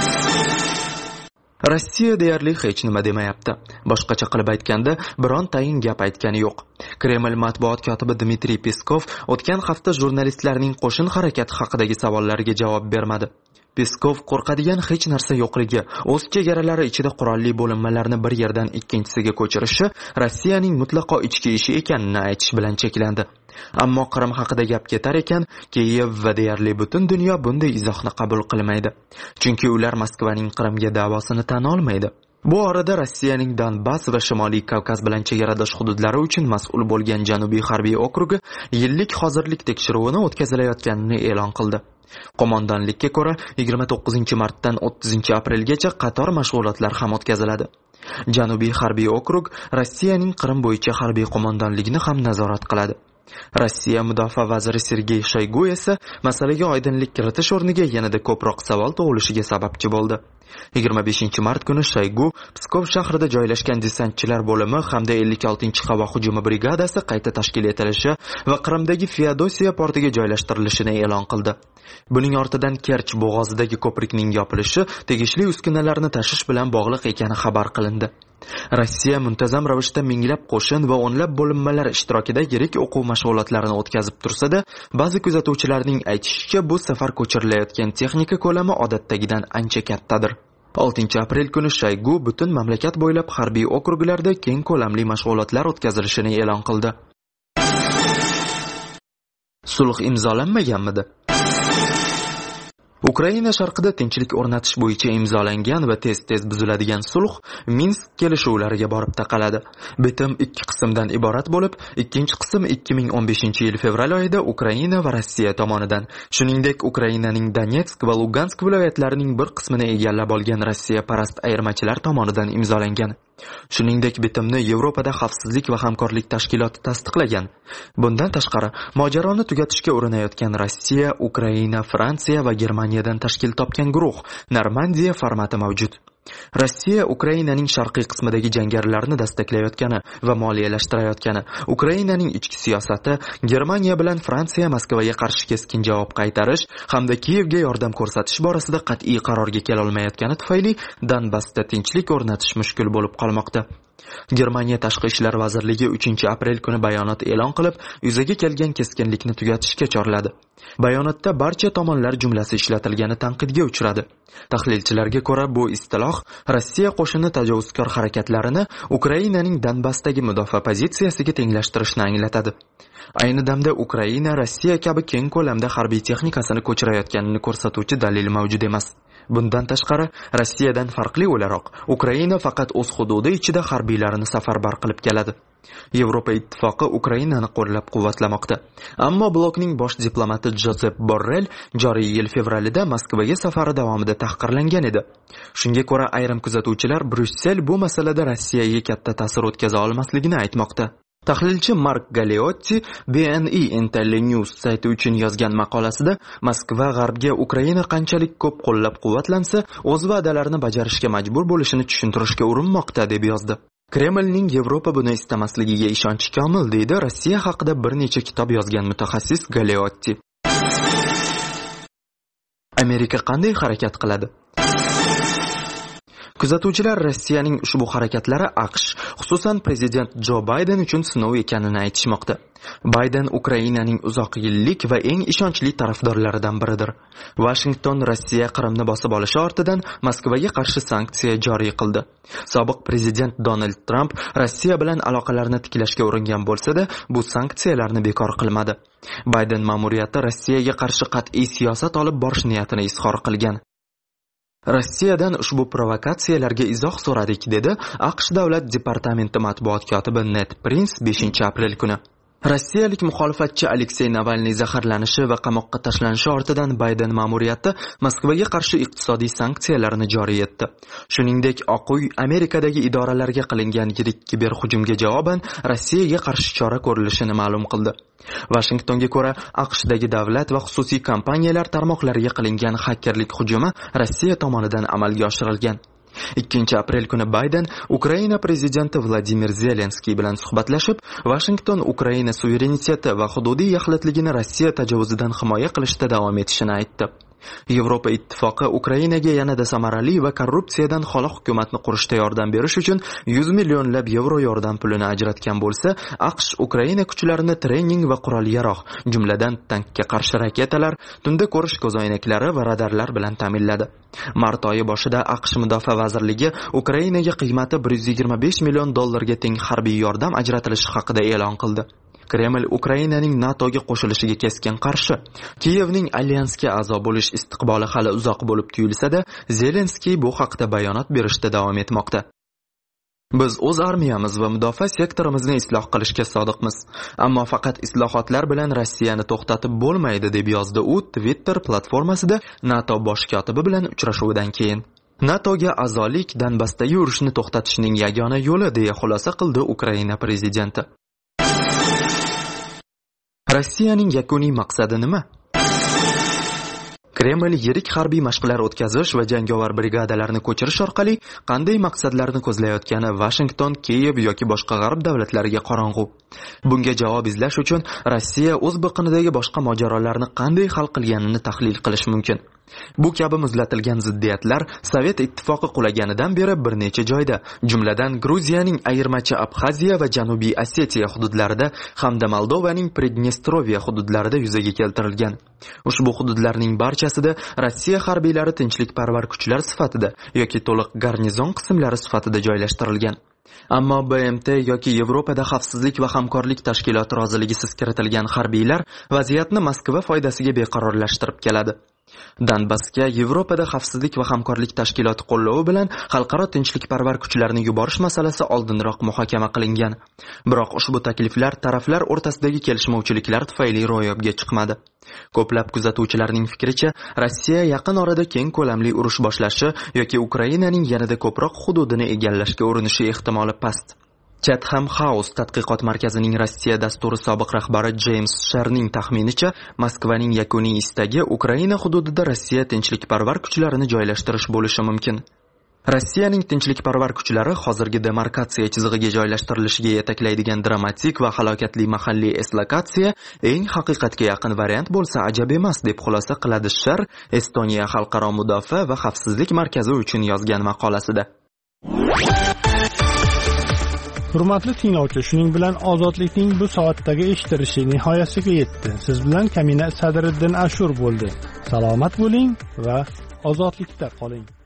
H: Rossiya deyarli hech nima demayapti. Boshqacha qilib aytganda, biron tayin gap aytgani yo'q. Kreml matbuot kotibi Dmitriy Peskov o'tgan hafta jurnalistlarning qo'shin harakati haqidagi savollariga javob bermadi. Peskov qo'rqadigan hech narsa yo'qligi, o'z chegaralari ichida qurolli bo'linmalarni bir yerdan ikkinchisiga ko'chirishi Rossiyaning mutlaqo ichki ishi ekanini aytish bilan cheklandi. Ammo Qrim haqida gap ketar ekan, Kiyev va deyarli butun dunyo bunday izohni qabul qilmaydi. Chunki ular Moskvaning Qrimga da'vosini tan olmaydi. Bu orada Rossiyaning Donbass va Shimoliy Kavkaz bilan chegaradosh hududlari uchun mas'ul bo'lgan Janubiy harbiy okrugi yillik hozirlik tekshiruvini o'tkazilayotganini e'lon qildi. Qo'mondonlikka ko'ra, yigirma to'qqizinchi martdan o'ttizinchi aprelgacha qator mashg'ulotlar ham o'tkaziladi. Janubiy harbiy okrug Rossiyaning Qrim bo'yicha harbiy qo'mondonligini ham nazorat qiladi. Rossiya mudofaa vaziri Sergey Shoygu esa masalaga oydinlik kiritish o'rniga yanada ko'proq savol tug'ilishiga sababchi bo'ldi. yigirma beshinchi mart kuni Shoygu Pskov shahrida joylashgan desantchilar bo'limi hamda ellik oltinchi havo hujumi brigadasi qayta tashkil etilishi va Qrimdagi Feodosiya portiga joylashtirilishini e'lon qildi. Buning ortidan Kerch bo'g'ozidagi ko'prikning yopilishi tegishli uskunalarni tashish bilan bog'liq ekani xabar qilindi. Rossiya muntazam ravishda minglab qo'shin va o'nlab bo'linmalar ishtirokida yirik o'quv mashg'ulotlarini o'tkazib tursa-da, ba'zi kuzatuvchilarning aytishicha, bu safar ko'chirilayotgan texnika ko'lami odatdagidan ancha kattadir. oltinchi aprel kuni Shoygu butun mamlakat bo'ylab harbiy okruglarda keng ko'lamli mashg'ulotlar o'tkazilishini e'lon qildi. Sulh imzolanmaganmidi? Ukraina sharqida tinchlik o'rnatish bo'yicha imzolangan va tez-tez buziladigan sulh Minsk kelishuvlariga borib taqaladi. Bitim ikki qismdan iborat bo'lib, ikkinchi qism ikki ming o'n beshinchi yil fevral oyida Ukraina va Rossiya tomonidan, shuningdek Ukrainaning Donetsk va Lugansk viloyatlarining bir qismini egallab olgan Rossiya parast ayirmachilar tomonidan imzolangan. Shuningdek, bitimni Yevropada xavfsizlik va hamkorlik tashkiloti tasdiqlagan. Bundan tashqari, mojaroni tugatishga urinayotgan Rossiya, Ukraina, Fransiya va Germaniyadan tashkil topgan guruh Normandiya formati mavjud. Rossiya Ukrainaning sharqiy qismidagi jangarilarni dastaklayotgani va moliyalashtirayotgani, Ukrainaning ichki siyosati, Germaniya bilan Fransiya Moskvaga qarshi keskin javob qaytarish hamda Kiyevga yordam ko'rsatish borasida qat'iy qarorga kela olmayotgani tufayli Donbassda tinchlik o'rnatish mushkul bo'lib qolmoqda. Germaniya tashqi ishlar vazirligi uchinchi aprel kuni bayonot e'lon qilib, yuzaga kelgan keskinlikni tugatishga chorladi. Bayonotda barcha tomonlar jumlasi ishlatilgani tanqidga uchradi. Tahlilchilarga ko'ra, bu istiloh Rossiya qo'shini tajovuzkor harakatlarini Ukrainaning Donbassdagi mudofaa pozitsiyasiga tenglashtirishni anglatadi. Ayni damda Ukraina Rossiya kabi keng ko'lamda harbiy texnikasini ko'chirayotganini ko'rsatuvchi dalil mavjud emas. Bundan tashqari, Rossiyadan farqli o'laroq, Ukraina faqat o'z hududi ichida harbiylarini safarbar qilib keladi. Yevropa ittifoqi Ukrainani qo'llab-quvvatlamoqda. Ammo blokning bosh diplomati Josep Borrell joriy yil fevralida Moskvaga safari davomida tahqirlangan edi. Shunga ko'ra, ayrim kuzatuvchilar Bryussel bu masalada Rossiyaga katta ta'sir o'tkaza olmasligini aytmoqda. Tahlilchi Mark Galeotti B N E Intellinews sayti uchun yozgan maqolasida Moskva g'arbga Ukraina qanchalik ko'p qo'llab-quvvatlansa, o'z va'dalarini bajarishga majbur bo'lishini tushuntirishga urinmoqda deb yozdi. Kremlning Yevropa buni istamasligiga ishonch komil, deydi Rossiya haqida bir necha kitob yozgan mutaxassis Galeotti. Amerika qanday harakat qiladi? Kuzatuvchilar Rossiyaning ushbu harakatlari AQSh, xususan prezident Jo Bayden uchun sinov ekanini aytishmoqda. Bayden Ukrainaning uzoq yillik va eng ishonchli tarafdorlaridan biridir. Washington Rossiya Qrimni bosib olishi ortidan Moskvaga qarshi sanksiya joriy qildi. Sobiq prezident Donald Trump Rossiya bilan aloqalarni tiklashga uringan bo'lsa-da, bu sanksiyalarni bekor qilmadi. Bayden ma'muriyati Rossiyaga qarshi qat'iy siyosat olib borish niyatini izhor qilgan. Rossiyadan ushbu provokatsiyalarga izoh so'radik, dedi AQSh davlat departamenti matbuot kotibi Ned Prince beshinchi aprel kuni. Rossiyalik muxolifatchi Aleksey Navalniy zaharlanishi va qamoqqa tashlanishi ortidan Bayden ma'muriyati Moskvaga qarshi iqtisodiy sanksiyalarni joriy etdi. Shuningdek, Oq uy Amerikadagi idoralarga qilingan yirik kiberhujumga javoban Rossiyaga qarshi chora ko'rilishini ma'lum qildi. Washingtonga ko'ra, AQShdagi davlat va xususiy kompaniyalar tarmoqlariga qilingan xakerlik hujumi Rossiya tomonidan amalga oshirilgan. ikkinchi aprel kuni Bayden Ukraina prezidenti Vladimir Zelenskiy bilan suhbatlashib, Washington Ukraina suvereniteti va hududiy yaxlitligini Rossiya tajovuzidan himoya qilishda davom etishini aytdi. Yevropa ittifoqi Ukrainaga yanada samarali va korrupsiyadan xoli hukumatni qurishda yordam berish uchun yuz millionlab yevro yordam pulini ajratgan bo'lsa, AQSh Ukraina kuchlarini trening va qurol-yarog', jumladan tankga qarshi raketalar, tunda ko'rish ko'zoynaklari va radarlar bilan ta'minladi. Mart oyi boshida AQSh Mudofaa vazirligi Ukrainaga qiymati bir yuz yigirma besh million dollarga teng harbiy yordam ajratilishi haqida e'lon qildi. Kreml Ukrainaning NATOga qo'shilishiga keskin qarshi. Kiyevning alyansga a'zo bo'lish istiqboli hali uzoq bo'lib tuyulsa-da, Zelenskiy bu haqda bayonot berishda davom etmoqda. Biz o'z armiyamiz va mudofaa sektorimizni isloh qilishga sodiqmiz. Ammo faqat islohotlar bilan Rossiyani to'xtatib bo'lmaydi, deb yozdi u Twitter platformasida NATO bosh kotibi bilan uchrashuvidan keyin. NATOga a'zolik Donbassdagi urushni to'xtatishning yagona yo'li, deya xulosa qildi Ukraina prezidenti. Rossiyaning yakuniy maqsadi nima? Kreml yirik harbiy mashqlar o'tkazish va jangovar brigadalarni ko'chirish orqali qanday maqsadlarni ko'zlayotgani Washington, Kiyev yoki boshqa g'arb davlatlariga qorong'u. Bunga javob izlash uchun Rossiya o'z biqinidagi boshqa mojarolarni qanday hal qilganini tahlil qilish mumkin. Bu kabi muzlatilgan ziddiyatlar Sovet ittifoqi qulaganidan beri bir necha joyda, jumladan Gruziyaning ayirmachi Abxaziya va Janubiy Osetiya hududlarida hamda Moldovaning Pridnestrovya hududlarida yuzaga keltirilgan. Ushbu hududlarning barchasida Rossiya harbiylari tinchlikparvar kuchlar sifatida yoki to'liq garnizon qismlari sifatida joylashtirilgan. Ammo B M T yoki Yevropada xavfsizlik va hamkorlik tashkiloti roziligisiz kiritilgan harbiylar vaziyatni Moskva foydasiga beqarorlashtirib keladi. Donbassga Yevropada xavfsizlik va hamkorlik tashkiloti qo'llovi bilan xalqaro tinchlikparvar kuchlarni yuborish masalasi oldinroq muhokama qilingan. Biroq ushbu takliflar taraflar o'rtasidagi kelishmovchiliklar tufayli ro'yobga chiqmadi. Ko'plab kuzatuvchilarning fikricha, Rossiya yaqin orada keng ko'lamli urush boshlashi yoki Ukrainaning yanada ko'proq hududini egallashga urinishi ehtimoli past. Chatham House tadqiqot markazining Rossiya dasturi sobiq rahbari James Sherning taxminicha, Moskvaning yakuniy istagi Ukraina hududida Rossiya tinchlikparvar kuchlarini joylashtirish bo'lishi mumkin. Rossiyaning tinchlikparvar kuchlari hozirgi demarkatsiya chizig'iga joylashtirilishiga yetaklaydigan dramatik va halokatli mahalliy eslokatsiya eng haqiqatga yaqin variant bo'lsa ajab emas, deb xulosa qiladi Sher Estoniya xalqaro mudofaa va xavfsizlik markazi uchun yozgan maqolasida.
A: Hurmatli tinglovchi, shuning bilan ozodlikning bu soatdagi eshittirishi nihoyasiga yetdi. Siz bilan Kamina Sadriddin Ashur bo'ldi. Salomat bo'ling va ozodlikda qoling.